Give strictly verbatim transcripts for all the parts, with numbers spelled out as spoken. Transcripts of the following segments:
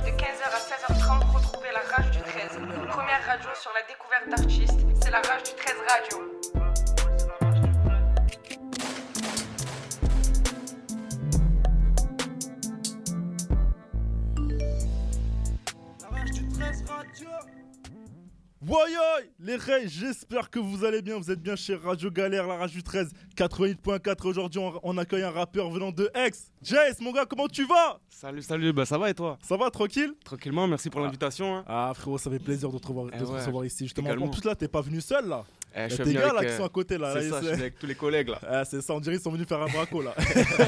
de quinze heures à seize heures trente, retrouvez la Rage du treize. Première radio sur la découverte d'artistes, c'est la Rage du treize Radio. Voyoy, les Rays, j'espère que vous allez bien, vous êtes bien chez Radio Galère, la Rage du treize, quatre-vingt-huit point quatre. Aujourd'hui, on, on accueille un rappeur venant de Aix. Jace, mon gars, comment tu vas? Salut, salut, bah ça va et toi? Ça va, tranquille? Tranquillement, merci pour ah. l'invitation. Hein. Ah frérot, ça fait plaisir de te revoir, eh de te ouais, recevoir ici, justement. également. En plus là, t'es pas venu seul là. Eh, y je a suis tes gars avec, là qui euh, sont à côté là. C'est là, ça, je suis avec tous les collègues là. Ah, c'est ça, on dirait qu'ils sont venus faire un braco là.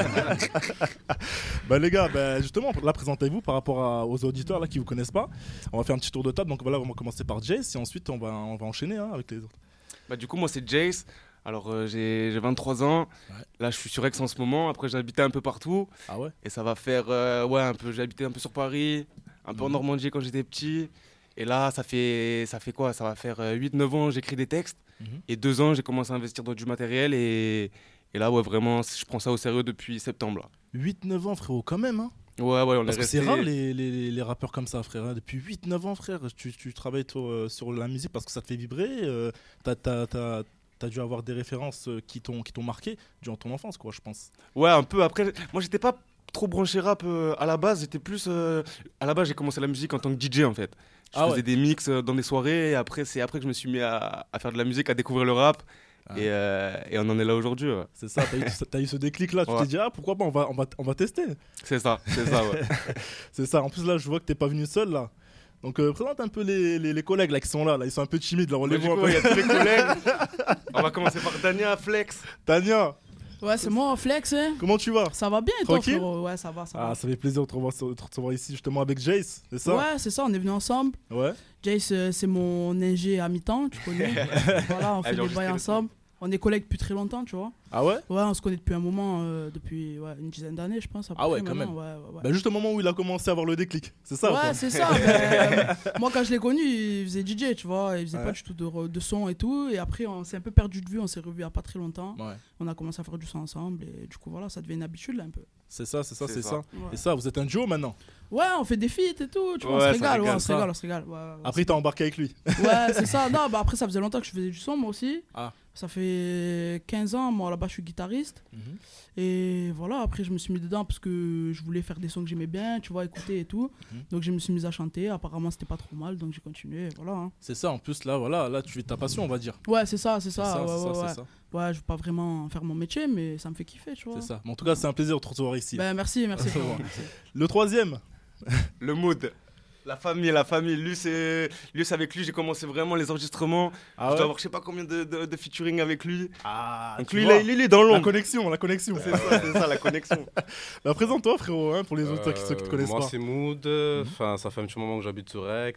Bah les gars, bah, justement, là présentez-vous par rapport à, aux auditeurs là qui vous connaissent pas. On va faire un petit tour de table, donc voilà, on va commencer par Jace et ensuite on va, on va enchaîner hein, avec les autres. Bah du coup moi c'est Jace. Alors euh, j'ai, j'ai vingt-trois ans. Ouais. Là je suis sur Aix en ce moment. Après j'ai habité un peu partout. Ah ouais. Et ça va faire euh, ouais un peu. J'ai habité un peu sur Paris, un peu mmh. en Normandie quand j'étais petit. Et là ça fait ça fait quoi? Ça va faire euh, huit neuf ans j'écris des textes. Mmh. Et deux ans j'ai commencé à investir dans du matériel et, et là ouais vraiment je prends ça au sérieux depuis septembre. Là. huit neuf ans frérot quand même hein. Ouais, ouais, on Parce est que resté... c'est rare les, les, les rappeurs comme ça, frère. Depuis huit neuf ans, frère, tu, tu travailles sur, euh, sur la musique parce que ça te fait vibrer. Euh, t'as, t'as, t'as, t'as dû avoir des références qui t'ont, qui t'ont marqué durant ton enfance, quoi, je pense. Ouais, un peu. Après, moi, j'étais pas trop branché rap euh, à la base. J'étais plus. Euh... À la base, j'ai commencé la musique en tant que D J, en fait. Je ah faisais ouais. des mix dans des soirées. Et après, c'est après que je me suis mis à, à faire de la musique, à découvrir le rap. Ah. Et, euh, et on en est là aujourd'hui. Ouais. C'est ça, t'as eu, t'as eu ce déclic là, tu ouais. t'es dit ah pourquoi pas on va, on va, on va tester. C'est ça, c'est ça ouais. C'est ça, en plus là je vois que t'es pas venu seul là. Donc euh, présente un peu les, les, les collègues là qui sont là, là, ils sont un peu timides là, on bah, les voit coup, un peu. Il y a tous les collègues. On va commencer par Tania, Flex. Tania. Ouais, c'est moi, Flex. Hein. Comment tu vas? Ça va bien, tranquille toi, frérot? Ouais, ça va, ça ah, va. Ça fait plaisir de te revoir, de te recevoir ici justement avec Jace, c'est ça? Ouais, c'est ça, on est venus ensemble. Ouais. Jace, euh, c'est mon ingé à mi-temps, tu connais. Voilà, on fait des bails ensemble. On est collègues depuis très longtemps, tu vois. Ah ouais? Ouais, on se connaît depuis un moment, euh, depuis ouais, une dizaine d'années, je pense. Ah ouais, quand même. Ouais, ouais, ouais. Bah juste au moment où il a commencé à avoir le déclic, c'est ça? Ouais, c'est ça. Ben, moi, quand je l'ai connu, il faisait D J, tu vois. Il faisait ouais. pas du tout de, de son et tout. Et après, on s'est un peu perdu de vue. On s'est revus il y a pas très longtemps. Ouais. On a commencé à faire du son ensemble. Et du coup, voilà, ça devient une habitude là un peu. C'est ça, c'est ça, c'est, c'est ça. ça. Ouais. Et ça, vous êtes un duo maintenant? Ouais, on fait des feats et tout. Tu vois, ouais, on se régale, ouais, on se régale, on se régale. Ouais, ouais, après, t'as embarqué avec lui. Ouais, c'est ça. Non, bah après, ça faisait longtemps que je faisais du son, moi aussi. Ah. Ça fait quinze ans, moi là-bas je suis guitariste. Mm-hmm. Et voilà, après je me suis mis dedans parce que je voulais faire des sons que j'aimais bien, tu vois, écouter et tout. Mm-hmm. Donc je me suis mis à chanter, apparemment c'était pas trop mal, donc j'ai continué, voilà. Hein. C'est ça, en plus là, voilà, là tu fais ta passion, on va dire. Ouais, c'est ça, c'est ça. C'est ça, ouais, c'est ouais, ça, ouais. c'est ça. Ouais, je veux pas vraiment faire mon métier, mais ça me fait kiffer, tu vois. C'est ça. Mais en tout cas, c'est un plaisir de te recevoir ici. Ben merci, merci. Le troisième. Le mood. La famille, la famille. Lui, c'est, lui, c'est avec lui, j'ai commencé vraiment les enregistrements. Ah ouais? Je dois avoir je sais pas combien de, de, de featuring avec lui. Ah, donc lui, il est, il est dans l'ombre. La connexion, la connexion. C'est ça, c'est ça, la connexion. Bah, présente-toi, frérot, hein, pour les autres euh, qui, ceux qui te connaissent moi, pas. Moi, c'est Mood. Enfin, mm-hmm. ça fait un petit moment que j'habite sur Aix.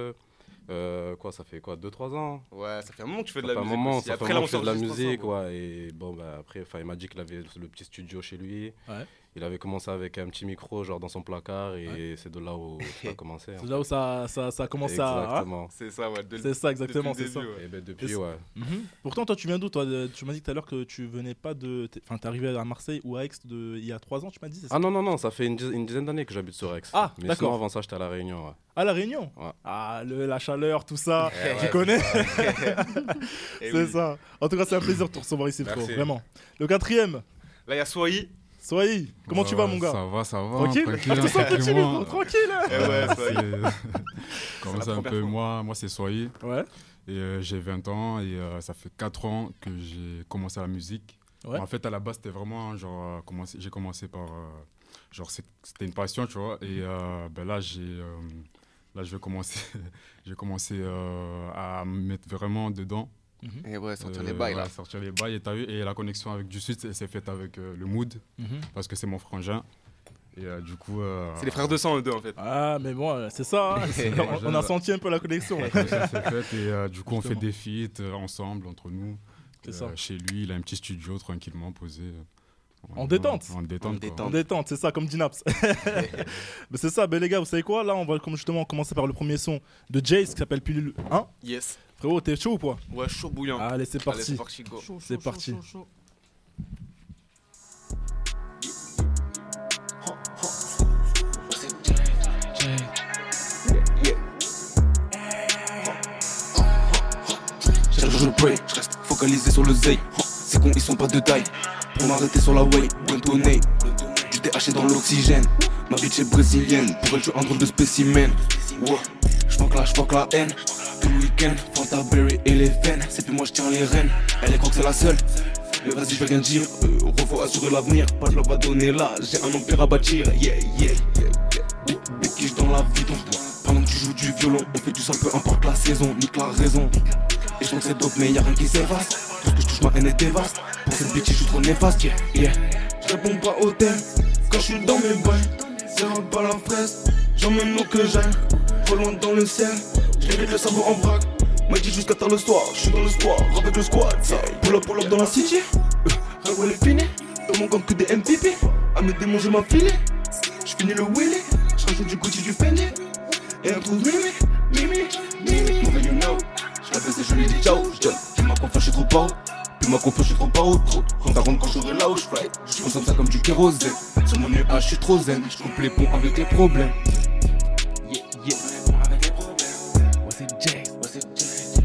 Euh, quoi, ça fait quoi, deux trois ans? Ouais, ça fait un moment que tu fais ça de la musique. Un moment, aussi. Ça après, fait un moment là, on fait de la musique, ensemble, ouais. Et bon, bah après, il m'a dit qu'il avait le petit studio chez lui. Ouais. Il avait commencé avec un petit micro, genre dans son placard, et ouais. c'est de là où ça a commencé. C'est là où ça, ça, ça a commencé exactement. à. Exactement. C'est ça, ouais. De, c'est ça, exactement, c'est début, ça. Ouais. Et ben depuis, ouais. Mm-hmm. Pourtant, toi, tu viens d'où, toi? Tu m'as dit tout à l'heure que tu venais pas de. Enfin, t'es arrivé à Marseille ou à Aix de... il y a trois ans, tu m'as dit, c'est ça? Ah non, non, non, ça fait une, dizaine, une dizaine d'années que j'habite sur Aix. Ah, mais d'accord. sinon, avant ça, j'étais à La Réunion, ouais. À La Réunion? Ouais. Ah, le, la chaleur, tout ça, eh tu ouais, connais? C'est, c'est oui. ça. En tout cas, c'est un plaisir de te recevoir ici, frérot, vraiment. Le quatrième. Là, il y a Soyi. Soyi, comment ouais, tu vas, mon gars? Ça va, ça va. Tranquille? Tranquille, ah, tu sens tranquille, timide, tranquille. Eh ouais, Comment ça un peu, moi, moi c'est Soyi. Ouais. Et euh, j'ai vingt ans et euh, ça fait quatre ans que j'ai commencé la musique. Ouais. En fait, à la base, c'était vraiment genre, commencé, j'ai commencé par, euh, genre, c'était une passion, tu vois. Et euh, ben là, j'ai, euh, là, je vais commencer, j'ai commencé euh, à me mettre vraiment dedans. Mm-hmm. Et ouais, sortir euh, les bails, ouais, là. Sortir les bails, et t'as vu, et la connexion avec du Sud, s'est faite avec euh, le Mood, mm-hmm. parce que c'est mon frangin. Et euh, du coup... Euh, c'est les frères de sang, eux deux, en fait. Ah, mais bon, c'est ça, hein, c'est, on, on a senti un peu la connexion. La connexion s'est faite, et euh, du coup, Justement. on fait des feats euh, ensemble, entre nous. C'est euh, ça. Chez lui, il a un petit studio, tranquillement, posé. En détente. En détente. En détente, en détente, c'est ça, comme dit Naps. Mais c'est ça, ben les gars, vous savez quoi? Là, on va justement commencer par le premier son de Jace qui s'appelle Pilule un. Yes. Frérot, t'es chaud ou quoi? Ouais, chaud bouillant. Allez, c'est parti. Allez, c'est parti, go. Chaud, chaud, c'est chaud, parti. Chaud, chaud. pray. Je reste focalisé sur le zay. C'est con, ils sont pas de taille. Pour m'arrêter sur la way, Bentonné. Du T H C dans l'oxygène. Ma bitch est brésilienne. Pour elle, je suis un drôle de spécimen. Wow. J'fuck la, j'fuck la haine. Tout le week-end, Fanta Berry et les veines. C'est plus moi, je tiens les rênes. Elle est croque, c'est la seule. Mais vas-y, je vais rien dire. Euh, Refaux assurer l'avenir. Pas de l'or à donner là. J'ai un empire à bâtir. Yeah, yeah, yeah, yeah. Béquiche dans la vie, donc. Pendant que tu joues du violon, on fait du sale, peu importe la saison, nique la raison. Et je pense que c'est dope, mais y'a rien qui s'efface. Tout ce que je touche, ma haine est dévaste. Pour cette bitch, je suis trop néfaste, yeah, yeah. Je réponds pas au thème, quand je suis dans mes bails. C'est un pas la fraise, j'emmène où que j'aille. Trop loin dans le ciel, j'évite le cerveau en vrac. M'a dit jusqu'à tard le soir, je suis dans le square, avec le squad. Pull up, pull up dans la city. Rien où elle est finie, dans mon gang que des M V P. À me démanger ma filet, j'finis le Willy. J'rajoute du Gucci, du Fendi. Et on trouve Mimi, Mimi, Mimi. Moving you know, je la baisse et je lui dis ciao. J'donne, puis ma confiance, je suis trop pas haut. Puis ma confiance, je suis trop pas haut. Trop, compte à rendre quand j'aurai là où je fly. Je consomme ça comme du kérosène. Sur mon nuage, je suis trop zen. Je coupe les ponts avec les problèmes. Yeah, yeah. Avec les problèmes. Ouais, c'est Jay, ouais, c'est Jay.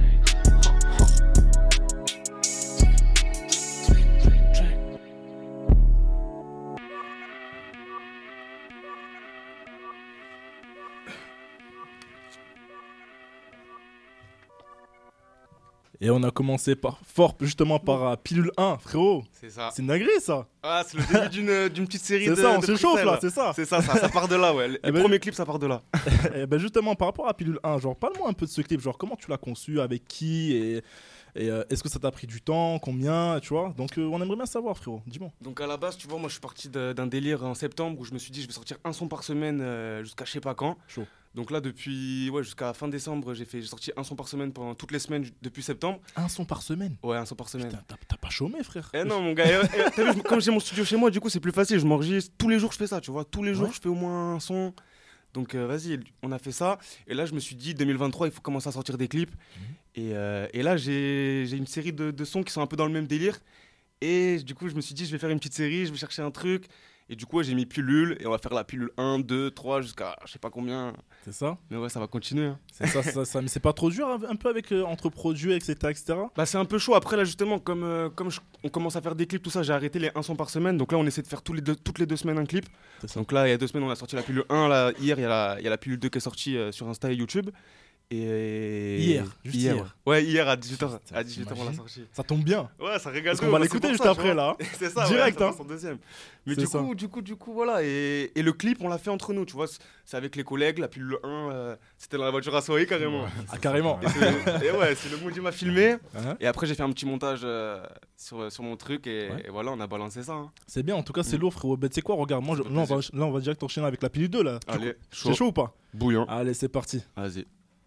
Et on a commencé par, fort justement par euh, Pilule un, frérot. C'est ça. C'est une dinguerie ça. Ah, c'est le début d'une, d'une petite série c'est de. C'est ça, on de s'échauffe là, c'est ça. C'est ça, ça, ça part de là, ouais. Les eh ben, premiers clips, ça part de là. Et ben justement, par rapport à Pilule un, genre, parle-moi un peu de ce clip. Genre, comment tu l'as conçu, avec qui et, et euh, est-ce que ça t'a pris du temps, combien, tu vois. Donc, euh, on aimerait bien savoir, frérot. Dis-moi. Donc, à la base, tu vois, moi, je suis parti de, d'un délire en septembre où je me suis dit, je vais sortir un son par semaine euh, jusqu'à je sais pas quand. Chaud. Donc là, depuis ouais, jusqu'à fin décembre, j'ai, fait, j'ai sorti un son par semaine pendant toutes les semaines depuis septembre. Un son par semaine? Ouais, un son par semaine. Putain, t'as, t'as pas chômé, frère? Eh non, mon gars, eh, eh, t'as vu, comme j'ai mon studio chez moi, du coup, c'est plus facile. Je m'enregistre tous les jours, je fais ça, tu vois. Tous les jours, ouais. Je fais au moins un son. Donc, euh, vas-y, on a fait ça. Et là, je me suis dit, deux mille vingt-trois, il faut commencer à sortir des clips. Mmh. Et, euh, et là, j'ai, j'ai une série de, de sons qui sont un peu dans le même délire. Et du coup, je me suis dit, je vais faire une petite série, je vais chercher un truc. Et du coup, ouais, j'ai mis pilule et on va faire la pilule un, deux, trois jusqu'à je sais pas combien. C'est ça? Mais ouais, ça va continuer. Hein. C'est ça, ça, ça. Mais c'est pas trop dur un peu avec euh, entre produits, et cetera, et cetera. Bah, c'est un peu chaud. Après, là, justement, comme, euh, comme je, on commence à faire des clips, tout ça, j'ai arrêté les un son par semaine. Donc là, on essaie de faire tous les deux, toutes les deux semaines un clip. Donc là, il y a deux semaines, on a sorti la pilule un. Là, hier, il y, y a la pilule deux qui est sortie euh, sur Insta et YouTube. Et hier, juste hier. hier. Ouais, hier à dix-huit heures. À dix-huit heures, on l'a sorti. Ça tombe bien. Ouais, ça régale. Parce qu'on va l'écouter juste ça, après là. C'est ça, direct, ouais, hein. Son deuxième. Mais du coup, du coup, du coup, voilà. Et, et le clip, on l'a fait entre nous, tu vois. C'est avec les collègues. La pilule un, euh, c'était dans la voiture à Soaï carrément. Ouais, ah, carrément. Et, c'est, et ouais, c'est le Moody m'a filmé. Uh-huh. Et après, j'ai fait un petit montage euh, sur, sur mon truc. Et, ouais. et voilà, on a balancé ça. Hein. C'est bien, en tout cas, c'est mm. lourd, frérot. Ben, tu sais quoi, regarde, moi, je, là, on va, là, on va direct enchaîner avec la pilule deux, là. Allez, chaud. C'est chaud ou pas? Bouillant. Allez, c'est parti. Vas-y.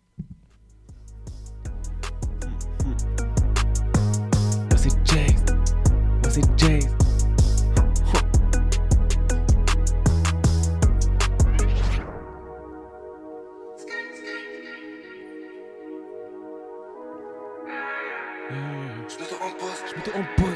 C'est Jay, c'est Jay. Je mets tout en pause, je mets tout en pause.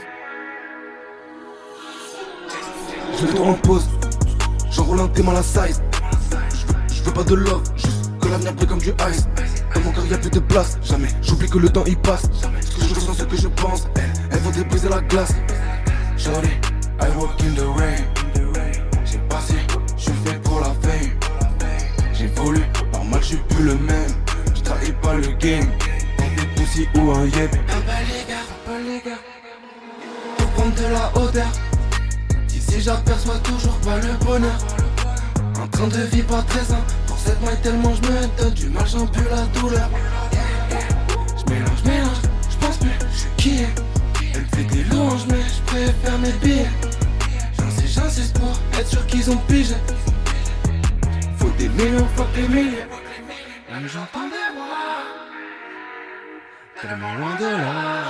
Je mets tout en pause. J'enroule un thème à la size. Je veux pas de love, juste que l'avenir brille comme du ice. Dans mon cœur y'a plus de place, jamais. J'oublie que le temps il passe. Ce que je ressens, ce que je pense, elles, elles vont débriser la glace. Shorty, I walk in the rain. J'ai passé, je suis fait pour la fame. J'évolue, normal je suis plus le même. Je trahis pas le game. Dans des poussis ou un yep. Pas les gars, pas les gars. Pour prendre de la hauteur. Ici j'aperçois toujours pas le bonheur. En train de vivre pas très sain. Pour cette maille tellement je me donne du mal, j'en pue la douleur. Je mélange, je mélange, je pense plus, je suis qui est. Elle me fait des louanges mais je préfère mes billets. J'insiste, j'insiste pour être sûr qu'ils ont pigé. Faut des millions, faut des milliers. Même j'entends des voix tellement loin de là.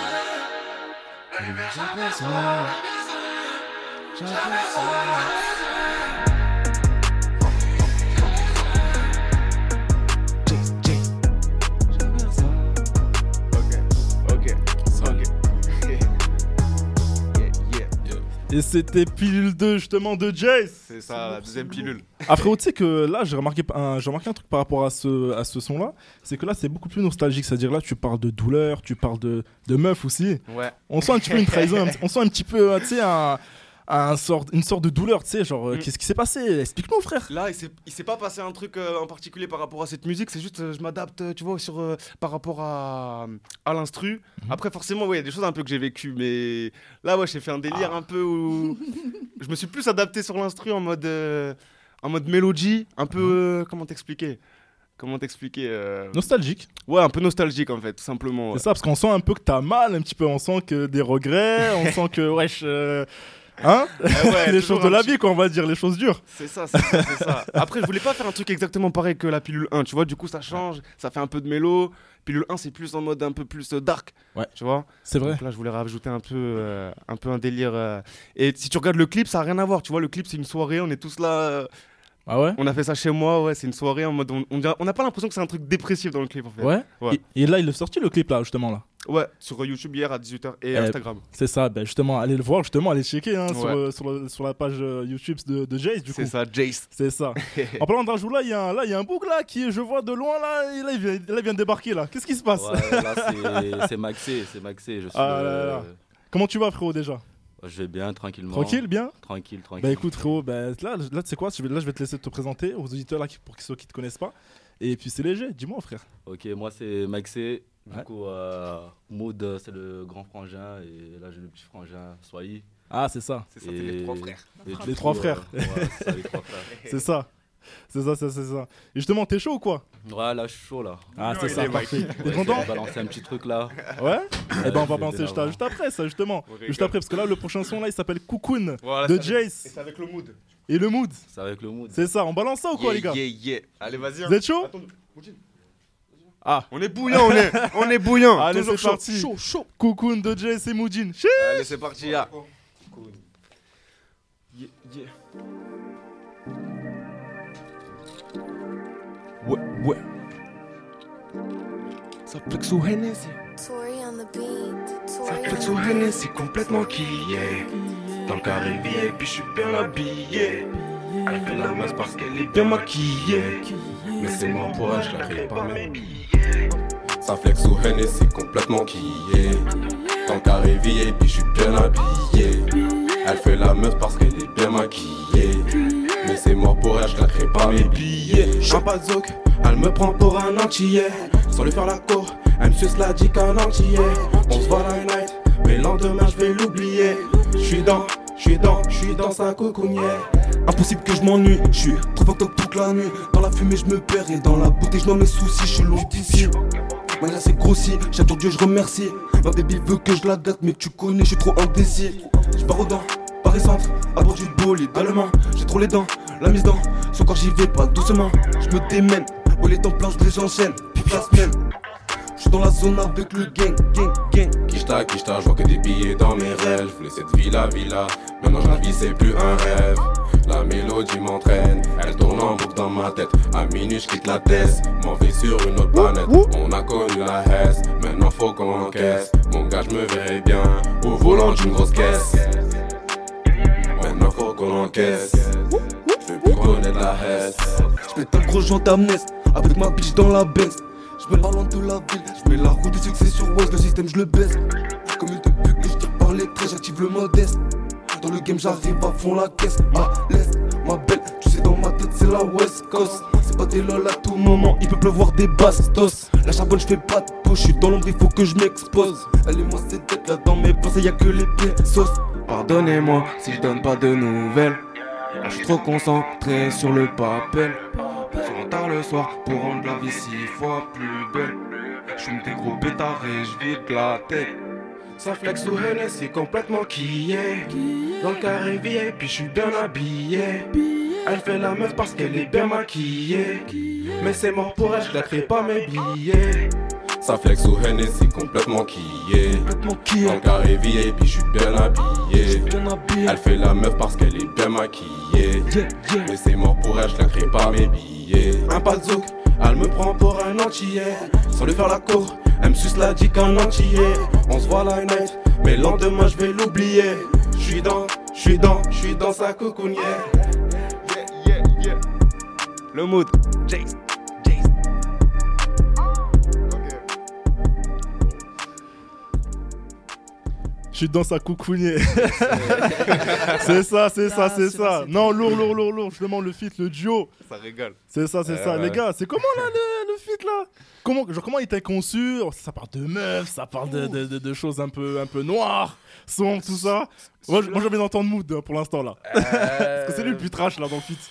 Mais j'aperçois, j'aperçois. Et c'était pilule deux justement de Jace. C'est ça, la deuxième pilule. Ah frérot, tu sais que là j'ai remarqué, un, j'ai remarqué un truc par rapport à ce, à ce son là, c'est que là c'est beaucoup plus nostalgique, c'est-à-dire là tu parles de douleur, tu parles de, de meuf aussi. Ouais. On sent un petit peu une trahison, on sent un petit peu, tu sais, un... Un sort, une sorte de douleur, tu sais, genre, mm. qu'est-ce qui s'est passé? Explique-nous, frère. Là, il s'est, il s'est pas passé un truc euh, en particulier par rapport à cette musique, c'est juste, euh, je m'adapte, tu vois, sur, euh, par rapport à, à l'instru. Mm-hmm. Après, forcément, ouais, il y a des choses un peu que j'ai vécues, mais là, ouais, j'ai fait un délire ah. un peu où je me suis plus adapté sur l'instru en mode, euh, en mode mélodie, un peu, mm-hmm. euh, comment t'expliquer Comment t'expliquer euh... Nostalgique. Ouais, un peu nostalgique en fait, tout simplement. Ouais. C'est ça, parce qu'on sent un peu que t'as mal, un petit peu, on sent que des regrets, on sent que, wesh... Euh... Hein eh ouais, les choses de la vie, quoi, on va dire, les choses dures. C'est ça, c'est ça, c'est ça. Après, je voulais pas faire un truc exactement pareil que la pilule un, tu vois, du coup, ça change, ça fait un peu de mélo. Pilule un, c'est plus en mode un peu plus dark, ouais. tu vois. C'est vrai. Donc là, je voulais rajouter un peu, euh, un peu un délire. Euh... Et si tu regardes le clip, ça a rien à voir, tu vois, le clip, c'est une soirée, on est tous là. Euh... Ah ouais. On a fait ça chez moi, ouais, c'est une soirée en mode. On, on, dirait, on n'a pas l'impression que c'est un truc dépressif dans le clip, en fait. Ouais. ouais. Et, et là, il est sorti le clip, là, justement, là. Ouais, sur YouTube hier à dix-huit heures et euh, Instagram. C'est ça, ben justement, allez le voir, justement, allez checker hein, ouais. sur, euh, sur, le, sur la page euh, YouTube de, de Jace, du coup. C'est ça, Jace. C'est ça. En parlant d'Arjou, là, il y a un, là, y a un bouc, là, qui, je vois de loin, là, et là, il vient, là, il vient de débarquer, là. Qu'est-ce qui se passe? Ouais, là, c'est, c'est Maxé, c'est Maxé, je suis ah, le... là, là. Comment tu vas, frérot, déjà? Je vais bien, tranquillement. Tranquille, bien? Tranquille, tranquille. Bah écoute, frérot, bah, là, là tu sais quoi, là, je vais te laisser te présenter aux auditeurs, là, pour ceux qui te connaissent pas. Et puis, c'est léger, dis-moi, frère. Ok, moi, c'est Maxé. Du ouais. coup, euh, Mood, c'est le grand frangin, et là, j'ai le petit frangin, Soyi. Ah, c'est ça. C'est ça, et... c'est les trois frères. Et les trois frères. Euh, ouais, c'est ça, les trois frères. C'est ça. C'est ça, c'est ça, c'est ça. Et justement, t'es chaud ou quoi? Ouais, là, je suis chaud, là. Ah, c'est ça, parfait. T'es ouais, content? On va balancer un petit truc, là. Ouais. Et eh ben, on va balancer juste, juste après, ça, justement. Juste après, parce que là, le prochain son, là, il s'appelle Cocoon, voilà, de c'est Jace. Avec... Et c'est avec le mood. Et le mood. C'est avec le mood. C'est ça, on balance ça ou quoi, yeah, les gars? Yeah, yeah. Allez, vas-y. Hein. Vous êtes chaud? Attends, ah. On est bouillant, on est, on est bouillant. Allez, toujours c'est parti. Chaud, chaud. Cocoon de Jace et Moudine. Allez, c'est parti, là. Cool. Yeah, yeah. Ouais, ouais. Ça flex au Hennessy. Ça flex au Hennessy, complètement quillé. Dans le carré V I P, je suis bien habillé. Elle fait la masse parce qu'elle est bien maquillée. Mais c'est moi pour elle, je la crée pas mes billets. Ça flex au Hennessy, complètement quillé. Dans le carré V I P, je suis bien habillé. Elle fait la meuf parce qu'elle est bien maquillée. Mais c'est mort pour elle, je la crée pas mes billets. J'suis pas de zoc, elle me prend pour un antillais. Sans lui faire la cour, elle me suce la dick en antillais. On se voit la night, mais le lendemain je vais l'oublier. J'suis dans, j'suis dans, j'suis dans sa coconière. Impossible que je m'ennuie, j'suis trop fucked up toute la nuit. Dans la fumée je me perds et dans la bouteille je noie mes soucis. J'suis loin d'ici, malgré c'est grossi, j'adore Dieu je remercie. Ma baby veut que je la gâte mais tu connais j'suis trop indécis. J'pars aux dents, Paris centre, à bord du bolide, allemand. J'ai trop les dents, la mise dans son corps j'y vais pas doucement. J'me démène, oh les temps planches les j'enchaîne, puis la semaine. J'suis dans la zone avec le gang, gang, gang. Kishta, Kishta, j'vois que des billets dans mes rêves. J'voulais cette villa, villa, maintenant la vie c'est plus un rêve. La mélodie m'entraîne, elle tourne en boucle dans ma tête. À minuit j'quitte la tête, m'en vais sur une autre planète. On a connu la Hesse, maintenant faut qu'on encaisse. Mon gars j'me verrai bien, au volant d'une grosse caisse. Maintenant faut qu'on encaisse, j'veux plus connaître la Hesse. J'pète un gros joint d'amnès, avec ma bitch dans la baisse. J'mets la lente de la ville, j'mets la roue du succès sur West, le système j'le baisse. Comme une te pute que j'tire par les traits, j'active le modeste. Dans le game j'arrive à fond la caisse, à l'est, ma belle, tu sais dans ma tête c'est la West Coast. C'est pas des lol à tout moment, il peut pleuvoir des bastos. La charbonne j'fais pas de peau, j'suis dans l'ombre, il faut que j'm'expose. Elle et moi c'est tête là dans mes pensées, y'a que les pieds sauce. Pardonnez-moi si je donne pas de nouvelles, j'suis trop concentré sur le papel. Souvent tard le soir pour rendre la vie six fois plus belle. J'fume des gros pétards et j'vide la tête. Ça flex au Hennessy complètement quillé. Dans le carré V I P j'suis bien habillé. Elle fait la meuf parce qu'elle est bien maquillée. Mais c'est mort pour elle, j'la crée pas mes billets. Ça flex au Hennessy complètement quillé. Dans le carré V I P j'suis bien habillé. Elle fait la meuf parce qu'elle est bien maquillée. Mais c'est mort pour elle, j'la crée pas mes billets. Un pas de zouk, elle me prend pour un antillais. Sans lui faire la cour, elle me suce la dick en antillais. On se voit la night, mais le lendemain j'vais l'oublier. J'suis dans, J'suis dans, j'suis dans sa coucounière. Yeah, yeah, yeah. Le mood, Jace, Jace. Je suis dans sa coucounier. C'est ça, c'est ça, c'est ça. Non, lourd, lourd, lourd, lourd. Justement, le feat, le duo. Ça rigole. C'est ça, c'est euh, ça. ouais. Les gars, c'est comment là le, le feat là? Comment, genre, comment il était conçu? Ça parle de meufs, ça parle de, de, de, de choses un peu, un peu noires, sombres, tout ça. Moi, moi j'ai envie d'entendre Mood pour l'instant là. Euh... Parce que c'est lui le plus trash là dans le feat.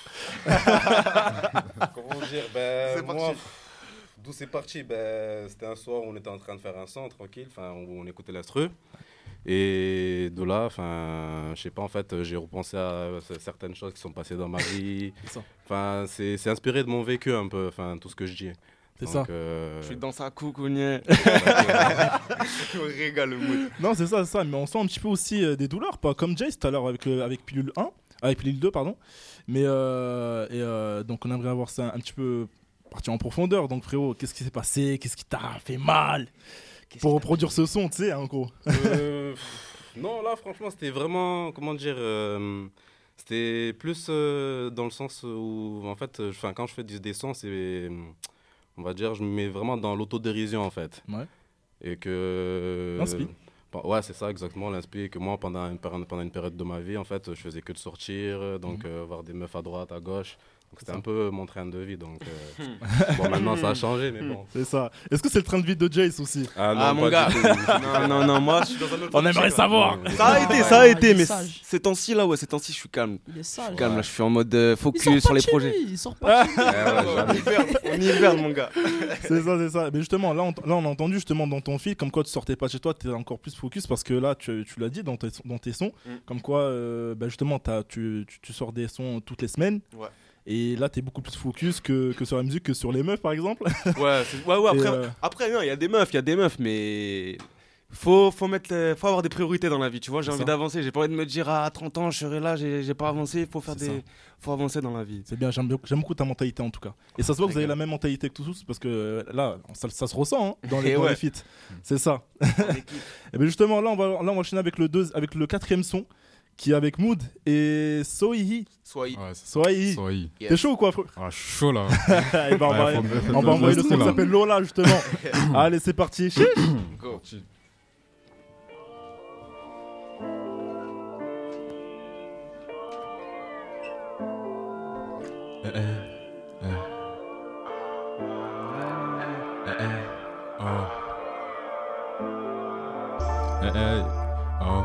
Comment dire? Ben, c'est moi, parti. D'où c'est parti? Ben, c'était un soir où on était en train de faire un son tranquille, enfin, où on écoutait l'instru. Et de là, enfin, je sais pas, en fait, j'ai repensé à certaines choses qui sont passées dans ma vie. Enfin, c'est, c'est inspiré de mon vécu un peu, enfin, tout ce que je dis. C'est Donc, ça. Euh... Je suis dans sa coucounière. Je me régale le mood. Non, c'est ça, c'est ça. Mais on sent un petit peu aussi euh, des douleurs, pas comme Jace tout à l'heure avec, le, avec Pilule un, avec Pilule deux, pardon. Mais euh, et, euh, donc on aimerait avoir ça un, un petit peu parti en profondeur. Donc frérot, qu'est-ce qui s'est passé? Qu'est-ce qui t'a fait mal qu'est-ce pour reproduire ce son, tu sais, en gros? euh, Non, là, franchement, c'était vraiment, comment dire, euh, c'était plus euh, dans le sens où, en fait, je, quand je fais des, des sons, c'est, on va dire, je me mets vraiment dans l'autodérision, en fait. Ouais. Et que... L'inspi. Euh, ouais, c'est ça, exactement, l'inspi. Que moi, pendant une, pendant une période de ma vie, en fait, je faisais que de sortir, donc mmh. euh, voir des meufs à droite, à gauche. Donc c'était un peu mon train de vie, donc euh... bon, maintenant ça a changé, mais bon. C'est ça. Est-ce que c'est le train de vie de Jace aussi? Ah non, ah, mon gars. non, non, non, moi je suis dans un autre. On aimerait savoir. Ça a été, ça a été, mais ces temps-ci là, ouais, ces temps-ci, je suis calme. Il est sage. Je suis calme là, je suis en mode euh, focus sur les projets. Il sort pas. On hiberne, on hiberne, mon gars. C'est ça, c'est ça. Mais justement, là, on, là, on a entendu justement dans ton fil, comme quoi tu sortais pas chez toi, tu étais encore plus focus parce que là, tu, tu l'as dit dans tes, dans tes sons, mm. comme quoi, euh, bah, justement, tu, tu, tu sors des sons toutes les semaines. Ouais. Et là, t'es beaucoup plus focus que, que sur la musique, que sur les meufs, par exemple. Ouais, c'est, ouais, ouais. Après, euh... après non, il y a des meufs, il y a des meufs, mais faut, faut mettre, les, faut avoir des priorités dans la vie. Tu vois, j'ai c'est envie ça. d'avancer. J'ai pas envie de me dire ah, à trente ans, je serai là, j'ai, j'ai pas avancé. Faut faire c'est des, ça. faut avancer dans la vie. C'est bien. J'aime, j'aime beaucoup ta mentalité en tout cas. Et ça se voit que vous avez la même mentalité que tous, parce que là, ça, ça se ressent hein, dans les, dans ouais. les feats. C'est ça. Et bien justement, là, on va, là, on va enchaîner avec le deux, avec le quatrième son. Qui est avec Mood et Soihi. Soihi. Ouais, Soihi. Soihi. Yes. T'es chaud ou quoi, frère? Ah, je suis chaud là. Et bah, on va, ouais, on va envoyer le son qui s'appelle Lola, justement. Allez, c'est parti. Go. Eh, eh, eh. Eh, eh. Oh. Eh, eh. Oh.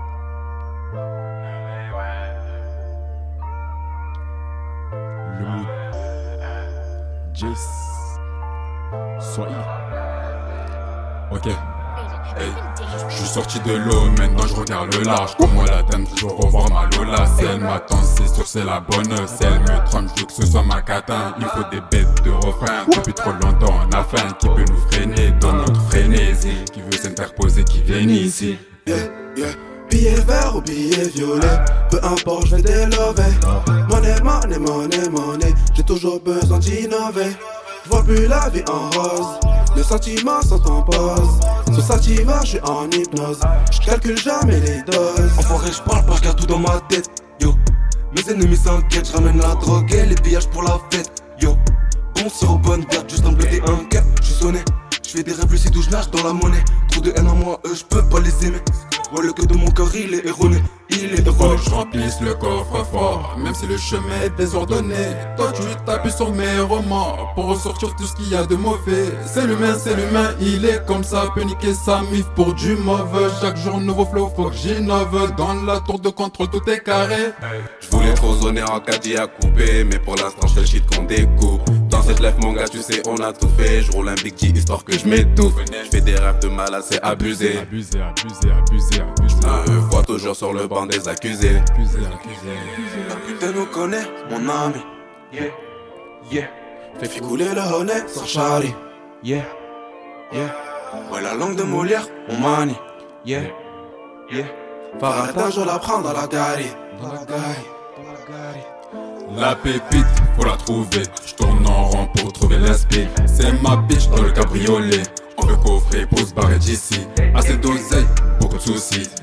Le mood. Jace. Soihi. Ok. Hey. Je suis sorti de l'eau, maintenant je regarde le large. Comment la dame, je veux revoir ma Lola. Si elle m'attend, c'est sûr, c'est la bonne. Si elle me trompe, je veux que ce soit ma catin. Il faut des bêtes de refrain. Depuis trop longtemps, on a faim. Qui peut nous freiner dans notre frénésie? Qui veut s'interposer, qui vient ici? Yeah, yeah. Billet vert ou billet violet, peu importe, je vais délover. Money, money, money, money, j'ai toujours besoin d'innover. Je vois plus la vie en rose, les sentiments sont en pause. Sur Sativa, je suis en hypnose, je calcule jamais les doses. Enfoiré, je parle pas, je garde tout dans ma tête. Yo, mes ennemis s'inquiètent, je ramène la drogue et les pillages pour la fête. Yo, bon sirop, bonne garde, juste un bleu et un cap, je suis sonné. Je fais des rêves lucides où je nage dans la monnaie. Trop de haine en moi, eux, je peux pas les aimer. Ouais, le cœur de mon cœur, il est erroné. Il est erroné. Je remplisse le coffre fort, même si le chemin est désordonné. Toi, tu t'appuies sur mes romans pour ressortir tout ce qu'il y a de mauvais. C'est l'humain, c'est l'humain, il est comme ça. Peut niquer sa mif pour du mauvais. Chaque jour, nouveau flow, faut que j'innove. Dans la tour de contrôle, tout est carré. Je voulais trop zoner en caddie à couper, mais pour l'instant, je fais le shit qu'on découpe. Dans cette life, mon gars, tu sais, on a tout fait. Je roule un Big G histoire que je m'étouffe. Je fais des rêves de malade, c'est abusé. Abusé, abusé, abusé, abusé. Je me vois toujours sur le banc des accusés. Accusé, accusé. La putain nous connaît, mon ami. Yeah, yeah. Fais figouler le honnête sans Charlie. Yeah, yeah. Ouais, la langue de Molière, on manie. Yeah, yeah. Farata, je la prends dans la galerie. Dans la galerie, dans la galerie. La pépite, faut la trouver. Je tourne en rond pour trouver l'esprit. C'est ma bitch dans le cabriolet. On veut coffrer pour se barrer d'ici. Assez d'oseille, beaucoup de soucis.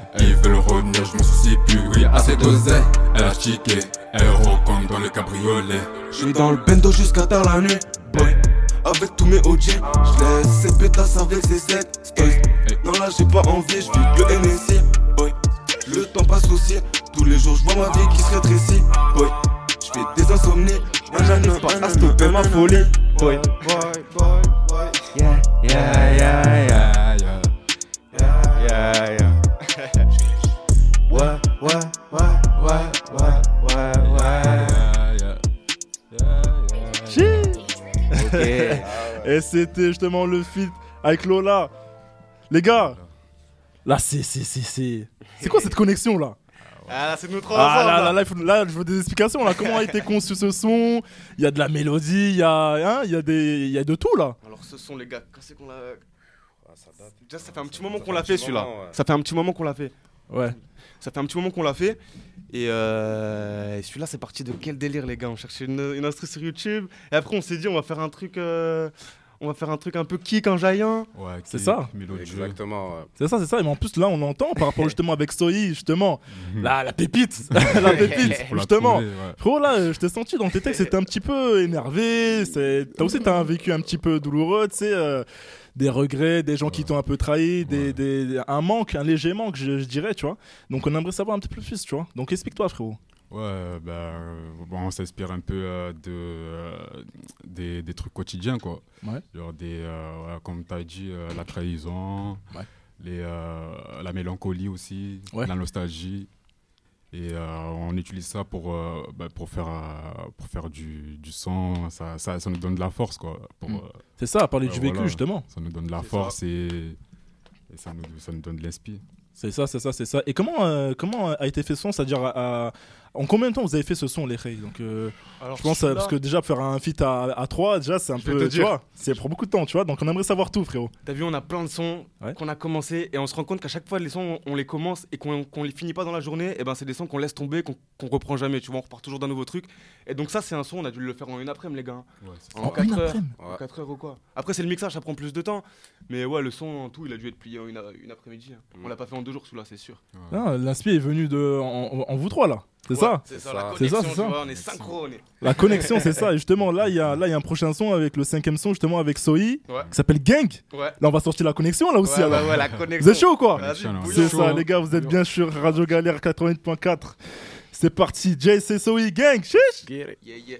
Et ils veulent revenir, je me soucie plus. Oui, assez d'oseille. Elle a chiqué, elle comme dans le cabriolet. J'suis dans le bendo jusqu'à tard la nuit, boy. Avec tous mes O G, j'laisse ces pétasses avec ces sept stories. Non là j'ai pas envie, j'vis que le N S I, boy. Le temps passe aussi, tous les jours j'vois ma vie qui se rétrécit, boy. J'fais des insomnies, j'arrive pas à stopper ma folie, boy. Boy, boy, boy. Yeah, yeah, yeah, yeah, yeah. Yeah, yeah. Ouais, ouais, ouais, ouais, ouais, ouais, ouais. Okay. Et c'était justement le feat avec Lola. Les gars, là c'est c'est c'est c'est c'est quoi cette connexion là? Ah là c'est nous trois ah, ensemble. Là, là, là, il faut, là je veux des explications là. Comment a été conçu ce son? Il y a de la mélodie, il y a hein, il y a des il y a de tout là. Alors ce son les gars, quand c'est qu'on l'a ah, ça date. Déjà ça fait un petit moment qu'on l'a fait celui-là. Ouais. Ça fait un petit moment qu'on l'a fait. Ouais. Ça fait un petit moment qu'on l'a fait. Et, euh, et celui-là, c'est parti de quel délire, les gars? On cherchait une, une instru sur YouTube. Et après, on s'est dit, on va faire un truc, euh, on va faire un truc un peu kick en jaillant. Ouais, c'est ça. Exactement. Ouais. C'est ça, c'est ça. Et en plus, là, on entend par rapport justement avec Sohi, justement, la, la pépite, la pépite, justement. Trouver, ouais. Frérot, là, je t'ai senti dans tes textes, c'était un petit peu énervé. C'est... T'as aussi t'as un vécu un petit peu douloureux, tu sais. Euh... Des regrets, des gens ouais. qui t'ont un peu trahi, des, ouais. des, un manque, un léger manque, je, je dirais, tu vois. Donc on aimerait savoir un petit peu plus, tu vois. Donc explique-toi, frérot. Ouais, bah, euh, bon, on s'inspire un peu euh, de, euh, des, des trucs quotidiens, quoi. Ouais. Genre des, euh, comme tu as dit, euh, la trahison, ouais. les, euh, la mélancolie aussi, ouais. la nostalgie. Et euh, on utilise ça pour, euh, bah, pour faire, euh, pour faire du, du son, ça, ça, ça nous donne de la force, quoi. Pour, mmh. euh, c'est ça, parler euh, du vécu, voilà, justement. Ça nous donne de la c'est force et, et ça, nous, ça nous donne de l'inspi. C'est ça, c'est ça, c'est ça. Et comment, euh, comment a été fait ce son? C'est-à-dire, à, à, en combien de temps vous avez fait ce son, les Rey? Donc, euh, Alors, je pense, euh, parce que déjà, faire un feat à, à trois, déjà, c'est un je peu, tu vois, c'est prend beaucoup de temps, tu vois. Donc, on aimerait savoir tout, frérot. T'as vu, on a plein de sons ouais. qu'on a commencé et on se rend compte qu'à chaque fois, les sons, on les commence et qu'on, qu'on les finit pas dans la journée, et ben, c'est des sons qu'on laisse tomber, qu'on, qu'on reprend jamais, tu vois. On repart toujours d'un nouveau truc. Et donc, ça, c'est un son, on a dû le faire en une après-midi, les gars. Ouais, en quatre heures. En quatre heures ou quoi. Après, c'est le mixage, ça prend plus de temps. Mais ouais, le son, en tout, il a dû être plié en une, une après-midi. On l'a pas fait en deux jours, celui-là, c'est sûr. Ouais. Ah, l'inspi est venu de en, en vous trois là, c'est ouais, ça. C'est ça, la connexion, c'est ça, c'est ça. Vois, on est synchro, on est... La connexion, c'est ça. Et justement, là, il y a là, il y a un prochain son avec le cinquième son justement avec Sohi, ouais. qui s'appelle Gang. Ouais. Là, on va sortir la connexion là aussi. Ouais, alors. Ouais, ouais, la connexion. Vous êtes chaud quoi? Ouais, c'est chaud, ça, hein. Les gars, vous êtes bien sur Radio Galère quatre-vingt-huit point quatre. C'est parti, J C Sohi Gang. Chiche. Yeah, yeah.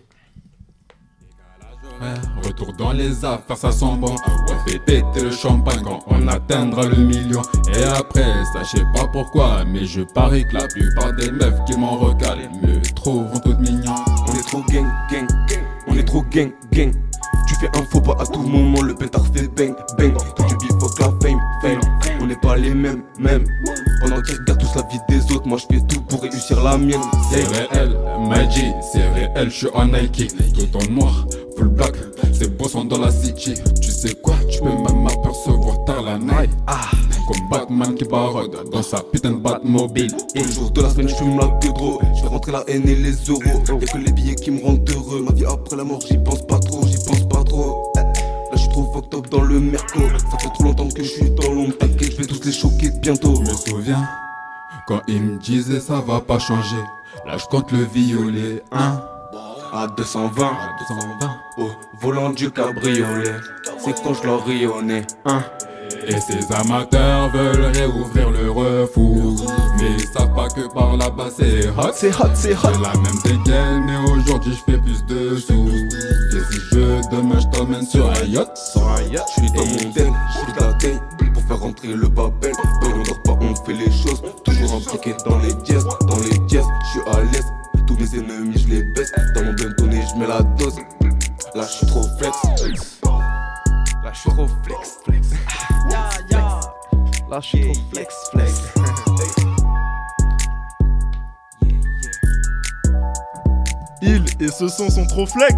Ouais, retour dans les affaires, ça sent bon. Ouais, fait péter le champagne quand on atteindra le million. Et après, ça je sais pas pourquoi, mais je parie que la plupart des meufs qui m'en recalent me trouveront toutes mignons. On est trop gang, gang, gang. On est trop gang, gang. Tu fais un faux pas à tout moment, le pétard fait bang, bang. Quand tu biffoques la fame, fame. On n'est pas les mêmes, mêmes. Pendant qu'ils regardent tous la vie des autres, moi je fais tout pour réussir la mienne. C'est réel, Magic, c'est réel, je suis en Nike. Tout en noir, full black, c'est beau son dans la city. Tu sais quoi, tu peux même m'apercevoir tard la night. Ah, comme Batman qui barode dans sa putain de Batmobile. Et le jour de la semaine, je fume la pédro. Je fais rentrer la haine et les euros. Y'a que les billets qui me rendent heureux. Ma vie après la mort, j'y pense pas trop, j'y pense pas trop. Là je suis trop fucked up dans le merco. Ça fait trop longtemps que je suis dans l'ombre. T'inquiète, je vais tous les choquer bientôt. Je me souviens quand ils me disaient ça va pas changer. Là je compte le violet, hein. À deux cent vingt, à deux cent vingt, au volant du cabriolet. C'est quand je leur rayonnais, hein. Et ces amateurs veulent réouvrir le refour, mais ils savent pas que par là-bas c'est hot. C'est hot, c'est hot. J'ai la même dégaine et aujourd'hui je fais plus de sous. Et si je veux demain je t'emmène sur un yacht. Sur un yacht, je suis dans mon den, je suis la taille pour faire rentrer le babel. Mais on dort pas, on fait les choses, toujours impliqué dans les dièses. Dans les dièses, je suis à l'aise. Tous mes ennemis je les baisse. Dans mon bentonné je mets la dose. Là je suis trop flex. Là je suis trop flex, flex. Yeah, yeah. Là je suis trop flex, flex. Il et ce son sont trop flex.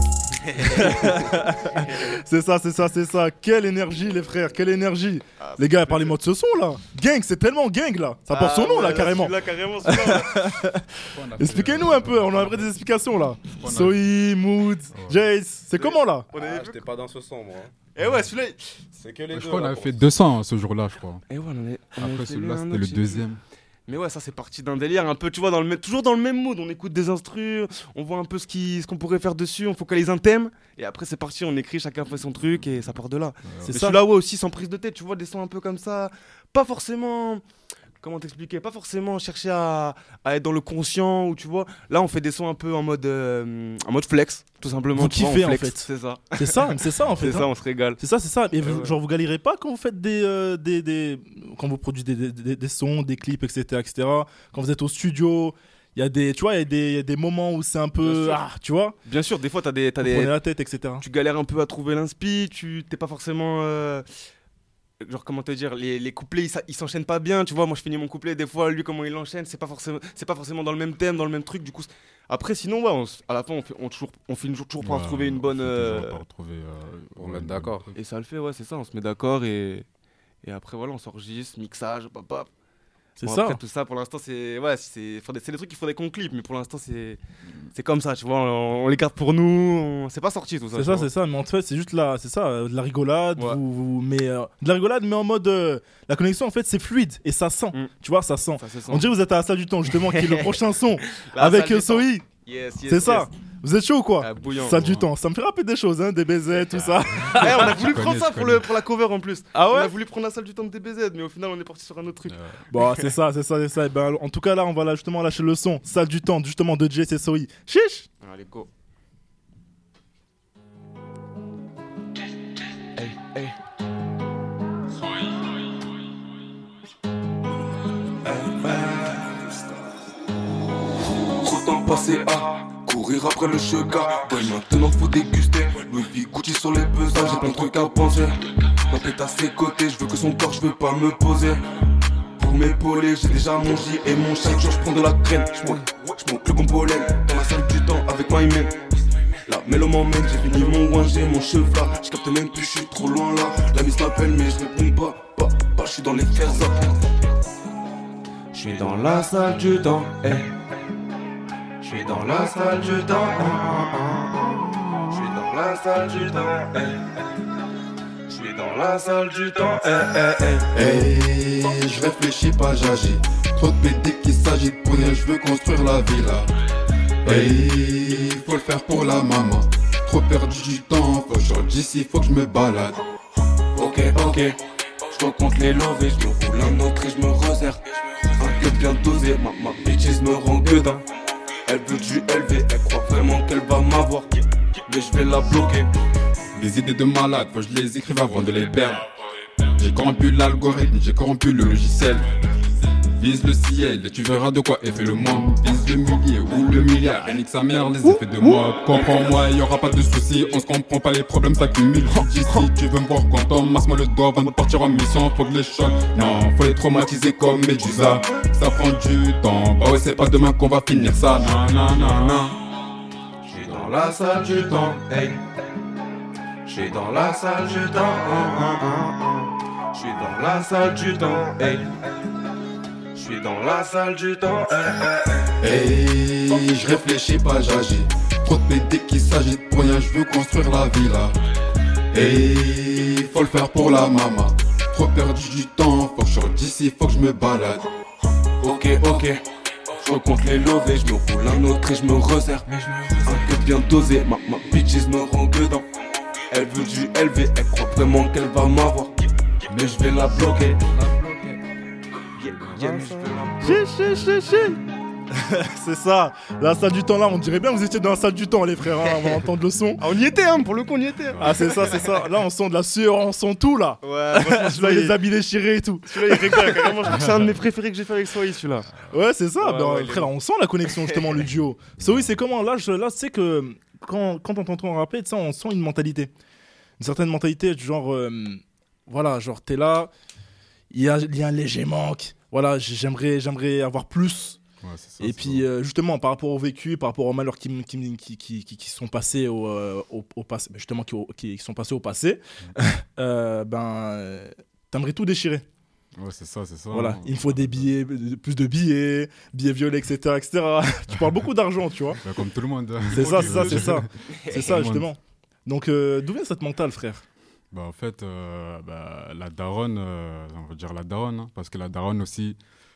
C'est ça, c'est ça, c'est ça. Quelle énergie les frères, quelle énergie. Ah, les gars, parlez-moi de ce son là. Gang, c'est tellement gang là. Ça porte ah, son nom ouais, là, là carrément. Là, carrément là. Expliquez-nous un peu, on aimerait des explications là. Sohi, Mood, Jace, c'est comment là? Ah, j'étais pas dans ce son moi. Et ouais, celui-là, c'est que les je deux. crois qu'on avait fait deux cents ce jour-là, je crois. Et ouais, on est, on Après celui-là, c'était le deuxième. Mais ouais, ça c'est parti d'un délire un peu, tu vois, dans le même- toujours dans le même mood. On écoute des instrus, on voit un peu ce, qui, ce qu'on pourrait faire dessus, on focalise un thème, et après c'est parti, on écrit, chacun fait son truc, et ça part de là. C'est Mais ça. celui-là, ouais, aussi sans prise de tête, tu vois, des sons un peu comme ça, pas forcément. Comment t'expliquer? Pas forcément chercher à, à être dans le conscient, ou tu vois. Là, on fait des sons un peu en mode, euh, en mode flex, tout simplement. Vous tu vois, on kiffez, en flex, fait. C'est ça. C'est ça, c'est ça en fait. C'est hein. ça, on se régale. C'est ça, c'est ça. Et vous, ouais. genre, vous galérez pas quand vous faites des, euh, des, des- quand vous produisez des, des, des- des sons, des clips, et cetera, et cetera. Quand vous êtes au studio, il y a des, tu vois, il y a des, il y a des moments où c'est un Bien peu, sûr. ah, tu vois, Bien sûr, des fois, t'as des. T'as vous des... prenez la tête, et cetera. tu galères un peu à trouver l'inspi, tu t'es pas forcément. euh, Genre, comment te dire, les, les couplets ils s'a- ils s'enchaînent pas bien, tu vois. Moi je finis mon couplet, des fois, lui, comment il enchaîne, c'est pas forcément, c'est pas forcément dans le même thème, dans le même truc. Du coup, c'est- après, sinon, ouais, on s- à la fin, on, fait, on, toujours, on finit toujours, toujours par Ouais, trouver une on bonne. finit euh, toujours par trouver, euh, Pour ouais, mettre une d'accord. bonne- Et ça le fait, ouais, c'est ça, on se met d'accord et. Et après, voilà, on s'enregistre, mixage, pop, pop. C'est Bon, ça. Après, tout ça, pour l'instant, c'est. Ouais, c'est faudrait- c'est des trucs qu'il faudrait qu'on clip, mais pour l'instant, c'est. C'est comme ça, tu vois, on, on les garde pour nous, on- c'est pas sorti tout ça. C'est tu ça, vois. c'est ça. Mais en fait, c'est juste là, c'est ça, euh, de la rigolade. Ouais. Vous, vous- mais euh, de la rigolade, mais en mode, euh, la connexion en fait, c'est fluide et ça sent. Mm. Tu vois, ça sent. Ça se sent. On dirait que vous êtes à la salle du temps justement, qui est le prochain son La avec salle euh, du temps. Sohi. Yes, yes, C'est ça. yes. Vous êtes chaud ou quoi? Ah, bouillant. Salle du temps. Ça me fait rappeler des choses, hein, des B Z, tout ça. Eh, on a voulu Je prendre connais, ça je pour, connais. le, pour la cover en plus. Ah On ouais? a voulu prendre la salle du temps de D B Z, mais au final, on est parti sur un autre truc. Euh, Bon, c'est ça, c'est ça, c'est ça. Et ben, en tout cas, là, on va là, justement lâcher le son. Salle du temps, justement, de Jay, c'est Sohi. Chiche! Allez, go. Hey, hey. Trop de temps passé à courir après le sugar. Ouais, maintenant faut déguster. Louis V Gucci sur les pesages, j'ai plein de trucs à penser. Ma tête à ses côtés, je veux que son corps, je veux pas me poser. Pour m'épauler, j'ai déjà mon J et mon chaque jour je prends de la graine. Je manque, je manque le bon pollen dans la salle du temps avec my man. La mélo m'emmène, j'ai fini mon ouin, j'ai mon cheval. Je capte même plus, je suis trop loin là. La miss m'appelle mais je réponds pas, pas, pas, je suis dans les fers. Je suis dans la salle du temps, eh. Je suis dans la salle du temps, je suis dans la salle du temps, eh. Je suis dans la salle du temps, eh, eh, eh. Hey, je réfléchis pas, j'agis. Trop de B D qui s'agitent pour dire je veux construire la villa. Hey, faut le faire pour la maman. Trop perdu du temps, faut que je sorte d'ici, faut que je me balade. Ok, ok, je compte les lovés, je me roule un autre et je me resserre. Un que bien dosé, ma, ma bitches me rend gueudin. Elle veut du L V, elle croit vraiment qu'elle va m'avoir. Mais je vais la bloquer. Les idées de malade, faut que je les écrive avant de les perdre. J'ai corrompu l'algorithme, j'ai corrompu le logiciel. Vise le ciel et tu verras de quoi est fait le monde. Vise le millier ou le milliard, et nique sa mère les effets de moi. Comprends-moi, y aura pas de soucis, on se comprend pas, les problèmes s'accumulent. D'ici, tu veux me voir content, masse-moi le doigt avant de partir en mission, faut que les chocs. Non, faut les traumatiser comme Medusa. Ça prend du temps, bah ouais, c'est pas demain qu'on va finir ça. Non, non, non, non. J'suis dans la salle du temps, hey. J'suis dans la salle du temps, J'suis dans la salle du temps, hey. J'suis dans la salle du temps, hey, hey, hey. Hey, je réfléchis pas, j'agis. Trop de B D qui s'agitent pour rien, je veux construire la villa. Hey, faut le faire pour la maman. Trop perdu du temps, faut que je sorte d'ici, faut que je me balade. Ok, ok, je recompte les lovés, je me roule un autre et je me resserre. Un que bien dosé, ma, ma bitches me rend gueudin. Elle veut du L V, elle croit vraiment qu'elle va m'avoir. Mais je vais la bloquer. Chi, chi, chi, chi. C'est ça, la salle du temps là, on dirait bien que vous étiez dans la salle du temps les frères, hein, on va entendre le son. Ah, on y était, hein, pour le coup, on y était. Ah c'est ça, c'est ça, là on sent de la sueur, on sent tout là. Ouais, franchement, Là celui-là, les il- habits déchirés et tout. celui-là, il régale carrément. Je crois que c'est un de mes préférés que j'ai fait avec Sohi, celui-là. Ouais c'est ça, Ouais, ben, ouais, il est frère bon. on sent la connexion justement, le duo. So oui c'est comment, là je là, tu sais que quand, quand on t'entend rapper, tu sais, on sent une mentalité. Une certaine mentalité du genre, euh, voilà, genre t'es là, il y a, il y a un léger manque, voilà, j'aimerais, j'aimerais avoir plus. Ouais, c'est ça, Et c'est puis ça. euh, justement par rapport au vécu, par rapport aux malheurs qui, m- qui, m- qui, qui, qui, qui sont passés au, euh, au, au passé, ben, justement qui, au- qui, qui sont passés au passé, euh, ben euh, t'aimerais tout déchirer. Ouais, c'est ça, c'est ça. Voilà, il me faut des billets, plus de billets, billets violets, et cetera, et cetera. Tu parles beaucoup d'argent, tu vois. Bah, comme tout le monde. C'est ça, c'est ça, c'est ça, c'est ça Tout le monde. justement. Donc euh, d'où vient cette mentale, frère? Bah, en fait, euh, bah, la daronne, euh, on va dire la daronne, hein, parce que la daronne aussi,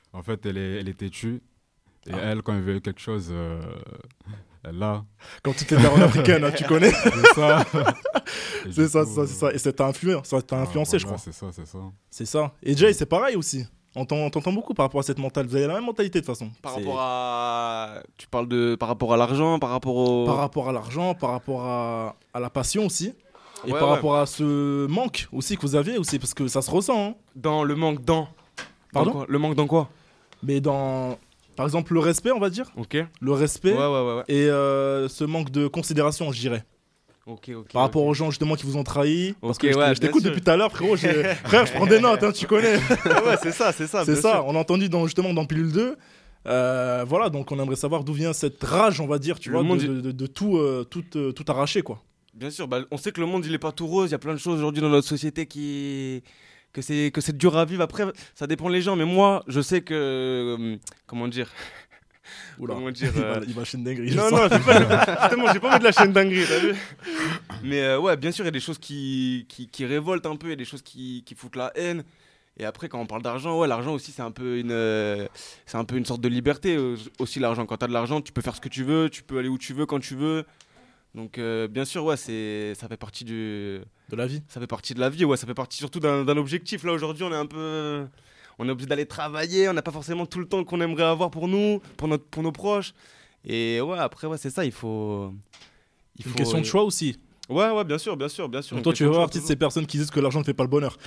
En fait, elle est, elle est têtue. Et ah. elle, quand elle veut quelque chose, euh, elle l'a. Comme toutes les darons africaines, hein, tu connais. C'est ça. c'est, ça, coup, c'est ça, c'est ça. Et ça t'a influé, ça t'a influencé, ah, voilà, je crois. C'est ça, c'est ça. C'est ça. Et Jay, c'est pareil aussi. On t'entend beaucoup par rapport à cette mentalité. Vous avez la même mentalité de toute façon. Par c'est... rapport à... Tu parles de... Par rapport à l'argent, par rapport au... Par rapport à l'argent, par rapport à, à la passion aussi. Et ouais, par ouais. rapport à ce manque aussi que vous aviez aussi, parce que ça se ressent. Hein. Dans le manque dans... Pardon dans quoi Le manque dans quoi? Mais dans... Par exemple, le respect, on va dire. Ok. Le respect. Ouais, ouais, ouais, ouais. Et euh, ce manque de considération, je dirais. Ok, ok. Par rapport okay. aux gens justement qui vous ont trahi. Ok, parce que ouais, je t'écoute sûr. depuis tout à l'heure, frérot. J'ai... Frère, je prends des notes, hein, tu connais. Ouais, c'est ça, c'est ça. C'est ça, sûr. On a entendu dans, justement dans Pilule deux. Euh, voilà, donc on aimerait savoir d'où vient cette rage, on va dire, tu le vois, de, de, de, de tout, euh, tout, euh, tout arracher, quoi. Bien sûr, bah, on sait que le monde, il est pas tout rose. Il y a plein de choses aujourd'hui dans notre société qui... Que c'est, que c'est dur à vivre. Après, ça dépend des gens. Mais moi, je sais que... Euh, comment dire Oula, comment dire, il, euh... va, il va chaîne dinguerie. Non, non, c'est pas, justement, j'ai pas envie de la chaîne dinguerie, t'as vu. Mais euh, ouais, bien sûr, il y a des choses qui, qui, qui révoltent un peu, il y a des choses qui, qui foutent la haine. Et après, quand on parle d'argent, ouais, l'argent aussi, c'est un peu une, euh, c'est un peu une sorte de liberté euh, aussi, l'argent. Quand t'as de l'argent, tu peux faire ce que tu veux, tu peux aller où tu veux, quand tu veux. Donc, euh, bien sûr, ouais, c'est, ça fait partie du... De la vie. Ça fait partie de la vie, ouais, ça fait partie surtout d'un, d'un objectif. Là, aujourd'hui, on est un peu... On est obligé d'aller travailler, on n'a pas forcément tout le temps qu'on aimerait avoir pour nous, pour, notre, pour nos proches. Et ouais, après, ouais, c'est ça, il faut... Il faut... Une question de choix aussi. Ouais, ouais, bien sûr, bien sûr, bien sûr. Donc toi, tu veux voir partie de ces personnes qui disent que l'argent ne fait pas le bonheur.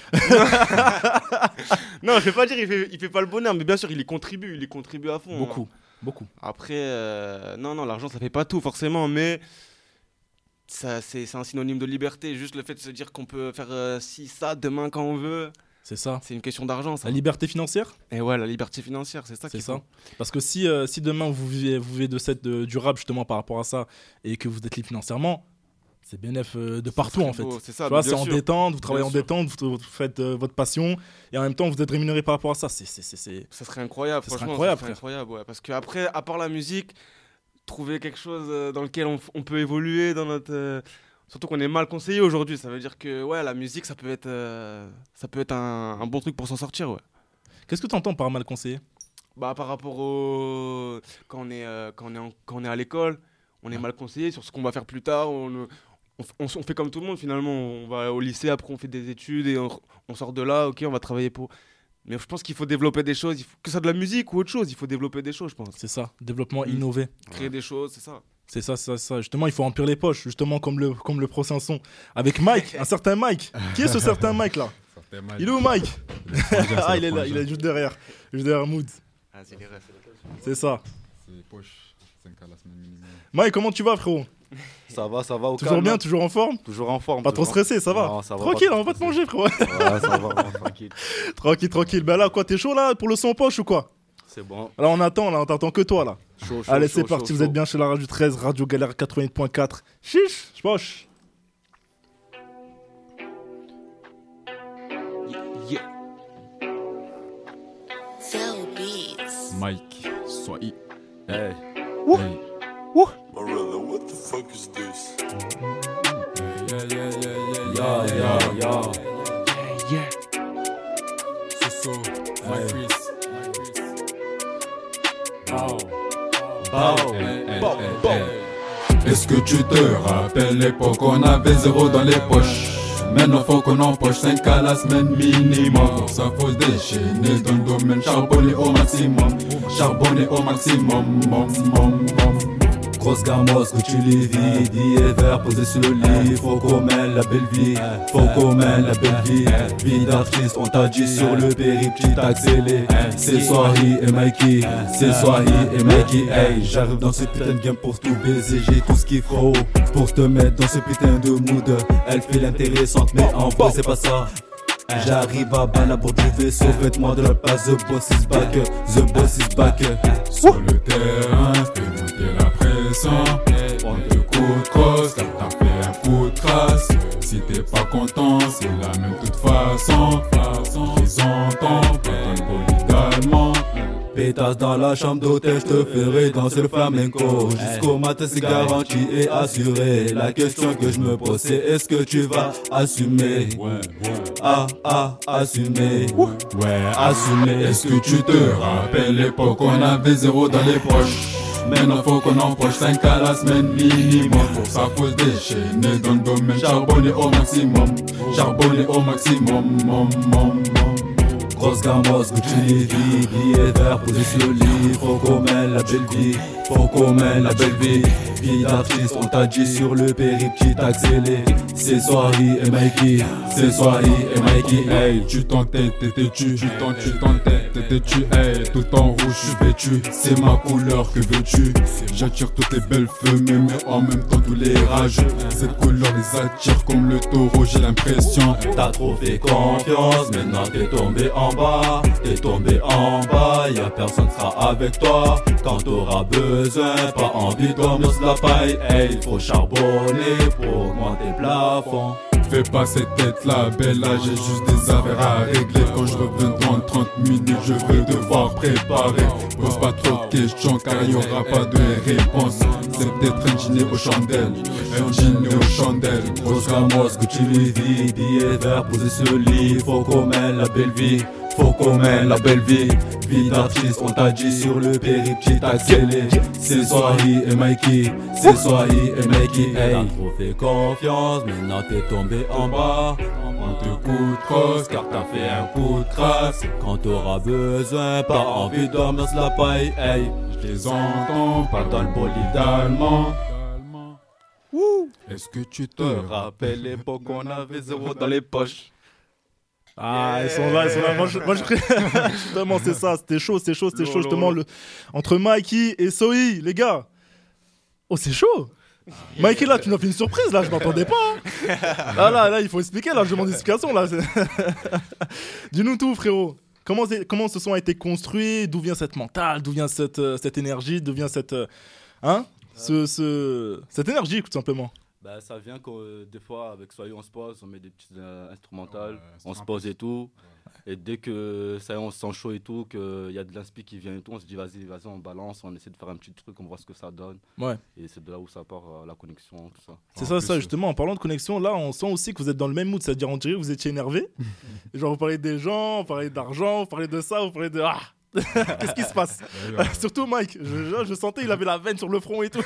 Non, je vais pas dire qu'il fait, il fait pas le bonheur, mais bien sûr, il y contribue, il y contribue à fond. Beaucoup, hein. beaucoup. Après, euh, non, non, l'argent, ça fait pas tout, forcément, mais... Ça, c'est, c'est un synonyme de liberté, juste le fait de se dire qu'on peut faire euh, ci, ça, demain, quand on veut... C'est ça. C'est une question d'argent, ça. La liberté financière. Et ouais, la liberté financière, c'est ça. C'est qu'il ça. faut. Parce que si, euh, si demain vous vivez, vous vivez de cette de, durable justement par rapport à ça et que vous êtes libre financièrement, c'est bénéf euh, de partout en fait. Beau, c'est ça. Tu vois, bien c'est sûr. en détente, vous travaillez Bien en sûr. détente, vous, vous faites euh, votre passion et en même temps vous êtes rémunéré par rapport à ça. C'est, c'est, c'est, c'est... Ça serait incroyable, ça serait franchement. incroyable, ça serait frère. incroyable, ouais. Parce qu'après, à part la musique, trouver quelque chose euh, dans lequel on, f- on peut évoluer dans notre. Euh, Surtout qu'on est mal conseillé aujourd'hui, ça veut dire que ouais, la musique, ça peut être, euh, ça peut être un, un bon truc pour s'en sortir. Ouais. Qu'est-ce que tu entends par mal conseillé? Bah, par rapport au... Quand on est, euh, quand on est, en- quand on est à l'école, on est mal conseillé sur ce qu'on va faire plus tard. On, on, f- on s- on fait comme tout le monde finalement. On va au lycée, après on fait des études et on, on sort de là, ok, on va travailler pour... Mais je pense qu'il faut développer des choses, il faut, que ça soit de la musique ou autre chose, il faut développer des choses, je pense. C'est ça, développement Mmh. innové. Créer ouais. des choses, c'est ça. C'est ça, c'est ça, c'est ça. Justement, il faut remplir les poches, justement comme le, comme le procès son. Avec Mike, un certain Mike. Qui est ce certain Mike là? Mike. Il est où Mike? Frangin, Ah, il est là, il est juste derrière. Juste derrière Mood. Ah, c'est les refs. C'est ça. C'est les poches, cinq à la semaine minimum. Mike, comment tu vas, frérot? Ça va, ça va au Toujours calme, bien, hein. toujours en forme? Toujours en forme. Pas trop toujours. stressé, ça va? Non, ça va Tranquille, pas on va pas te stressé. manger, frérot. Ouais, ça va, ouais, tranquille. Tranquille, tranquille. Ben là, quoi, t'es chaud là pour le son poche ou quoi? C'est bon. Là, on attend, là, on t'attend que toi là. Chaud, chaud, Allez, chaud, c'est chaud, parti, vous chaud. êtes bien chez la radio treize, Radio Galère quatre-vingt-huit point quatre. Chiche, poche. Yeah. Mike, sois I. Hey. Wouh. Hey. Wouh. Marilla, what the fuck is this? Yeah, yeah, yeah, yeah, Yeah, yeah, yeah. Yeah. So, so, my Chris. Bow. Hey, hey, Bow, hey, bow. hey. Est-ce que tu te rappelles l'époque où on avait zéro dans les poches? Maintenant faut qu'on empoche cinq à la semaine minimum. Pour ça faut se déchaîner dans le domaine, charbonner au maximum. Charbonner au maximum, mom, mom, mom. Grosse gamos que tu les vis, dit et vert posé sur le lit. Faut qu'on mène la belle vie, faut qu'on mène la belle vie. Vie d'artiste, on t'a dit sur le périple, tu t'as accéléré. C'est Swahi et Mikey, c'est Swahi et Mikey. Hey, j'arrive dans ce putain de game pour tout baiser, j'ai tout ce qu'il faut pour te mettre dans ce putain de mood. Elle fait l'intéressante, mais en vrai c'est pas ça. J'arrive à bas pour du vaisseau, faites-moi de la place, the boss is back, the boss is back. Sur le terrain, fais monter la pression. On te coûte cross, car t'as fait un coup de crasse. Si t'es pas content, c'est la même toute façon. Ils entendent, pas dans le bolide allemand. P les tasses dans la chambre d'hôtel, je te ferai danser le flamenco. Jusqu'au matin c'est garanti et assuré. La question que je me pose c'est est-ce que tu vas assumer? Ah ah assumer. Ouais assumer. Est-ce que tu te rappelles l'époque où on avait zéro dans les poches? Maintenant faut qu'on empoche cinq à la semaine minimum. Pour ça faut se déchaîner dans le domaine. Charbonner au maximum. Charbonner au maximum. Mom, mom, mom. Grosse gamos, Gucci Levi, billets verts posés sur le lit. Faut qu'on mène la belle vie, faut qu'on mène la belle vie. Vie d'artiste, on t'a dit sur le périple, petit accéléré. C'est Soirée et Mikey, c'est Soirée et Mikey. Hey, tu t'entêtes, t'es têtu, tu t'entêtes, t'es têtu. Hey, tout en rouge, je suis vêtu, c'est ma couleur, que veux-tu? J'attire toutes les belles femmes, mais en même temps tous les rageux. Cette couleur les attire comme le taureau, j'ai l'impression. T'as trop fait confiance, maintenant t'es tombé en bas. T'es tombé en bas, y'a personne qui sera avec toi. Quand t'auras besoin, pas envie de dormir sur la paille. Hey, faut charbonner pour augmenter le plafond. Fais pas cette tête là, belle là, j'ai juste des affaires à régler. Quand je reviendrai en trente minutes, je vais devoir préparer. Pose pas trop de questions car il y aura pas de réponse. C'est peut-être un dîner aux chandelles, un dîner aux chandelles. Grosse gamos, Gucci Levi, billets verts posés sur le lit. Faut qu'on mène la belle vie, faut qu'on mène la belle vie. Vie d'artiste, on t'a dit sur le périple, petit accéléré. C'est Soirée et Mikey, c'est Soirée et Mikey. Hey, t'as trop fait confiance, maintenant t'es tombé en bas. On te coûte crosse car t'as fait un coup de crasse. Quand t'auras besoin, pas envie de dormir sur la paille. Hey, je les entends, pas dans le bolide allemand. Est-ce que tu te rappelles l'époque où on avait zéro dans les poches? Ah, yeah. Ils sont là, ils sont là. Moi, je, moi, je... justement, c'est ça. C'était chaud, c'était chaud, c'était chaud. Justement, le... entre Mikey et Sohi, les gars. Oh, c'est chaud. Yeah. Mikey, là, tu nous as fait une surprise, là. Je m'attendais pas. Hein. Là, là, là, il faut expliquer. Là, je demande des explications, là. Dis-nous tout, frérot. Comment, comment ce son a été construit? D'où vient cette mentale? D'où vient cette, euh, cette énergie? D'où vient cette, euh, hein, ce, ce, cette énergie, tout simplement? Bah, ça vient que euh, des fois avec Soyez on se pose, on met des petites euh, instrumentales, ouais, on se pose et tout. Ouais. Et dès que ça y est, on se sent chaud et tout, qu'il y a de l'inspi qui vient et tout, on se dit vas-y, vas-y, on balance, on essaie de faire un petit truc, on voit ce que ça donne. Ouais. Et c'est de là où ça part euh, la connexion, tout ça. C'est ça, ça, justement, en parlant de connexion, là, on sent aussi que vous êtes dans le même mood, c'est-à-dire on dirait que vous étiez énervé. Genre, vous parlez des gens, vous parlez d'argent, vous parlez de ça, vous parlez de. Ah qu'est-ce qui se passe? Ouais, ouais. Surtout Mike, je, je, je sentais il avait la veine sur le front et tout.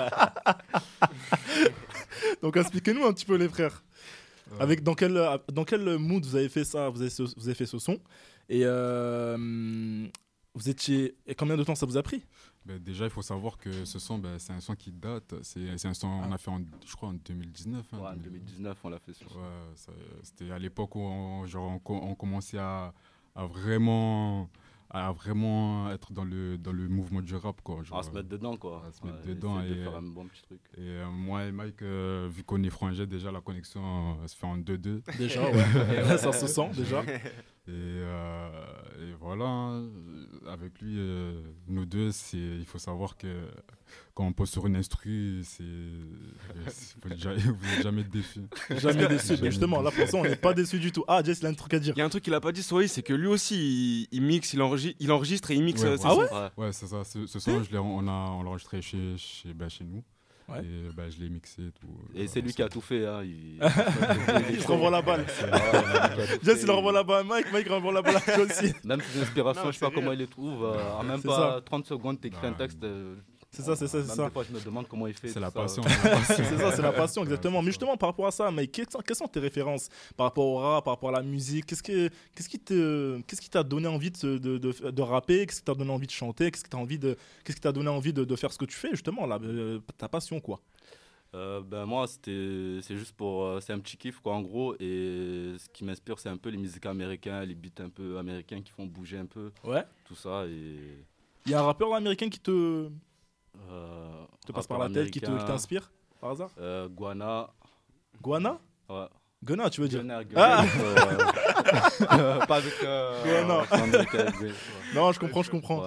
Donc expliquez-nous un petit peu les frères. Euh... Avec dans quel dans quel mood vous avez fait ça, vous avez, ce, vous avez fait ce son et euh, vous étiez et combien de temps ça vous a pris? Ben déjà il faut savoir que ce son ben, c'est un son qui date, c'est, c'est un son ah. on a fait en, je crois en deux mille dix-neuf. Hein, ouais, en deux mille dix-neuf on l'a fait ce son. Ouais, ça, c'était à l'époque où on, genre, on, on commençait à, à vraiment à vraiment être dans le, dans le mouvement du rap, quoi. Genre, à se mettre dedans, quoi. À se mettre ouais, dedans. Et, de faire un bon petit truc. Et euh, moi et Mike, euh, vu qu'on est frangés, déjà la connexion euh, se fait en deux deux. Déjà, ouais. Ça se sent, déjà. Et, euh, et voilà, hein. Avec lui, euh, nous deux, c'est, il faut savoir que quand on pose sur une instru, c'est, c'est vous n'êtes jamais déçu. Jamais déçu. Mais justement, là, pour ça, on n'est pas déçu du tout. Ah, Jess, il a un truc à dire. Il y a un truc qu'il a pas dit, Sohi, c'est que lui aussi, il, il mixe, il enregistre, il enregistre et il mixe. Ouais, euh, ouais. Ah ouais, ouais, ouais, c'est ça. Ce, ce son, je l'ai, on a, on l'a enregistré chez, chez, bah, chez nous. Ouais. Et bah, je l'ai mixé et tout. Et c'est lui qui a tout fait. Hein. Il, il se renvoie la balle. Jess, il renvoie la balle à Mike. Mike renvoie la balle à toi aussi. Même ses inspirations, je sais pas comment il les trouve. Euh, en même c'est pas ça. trente secondes, t'écris un texte. Euh, C'est ça, c'est ça, c'est ça. Des fois, je me demande comment il fait. C'est la ça. passion. C'est ça, c'est la passion, exactement. Mais justement, par rapport à ça, mais quelles sont, quelles sont tes références par rapport au rap, par rapport à la musique? Qu'est-ce, que, qu'est-ce, qui, te, qu'est-ce qui t'a donné envie de, de, de, de rapper? Qu'est-ce qui t'a donné envie de chanter? Qu'est-ce qui t'a, envie de, qu'est-ce qui t'a donné envie de, de faire ce que tu fais, justement, là, euh, ta passion, quoi? Euh, ben moi c'était c'est juste pour euh, c'est un petit kiff quoi en gros, et ce qui m'inspire c'est un peu les musiques américaines, les beats un peu américains qui font bouger un peu, ouais, tout ça. Et il y a un rappeur américain qui te euh, te passe par la tête, qui, te, qui t'inspire par hasard? euh, Guana. Guana? Ouais. Gunna, tu veux dire? Gunna, Gunna, ah euh, euh, pas avec euh, Guana. Euh, non, je comprends, je comprends. Ouais.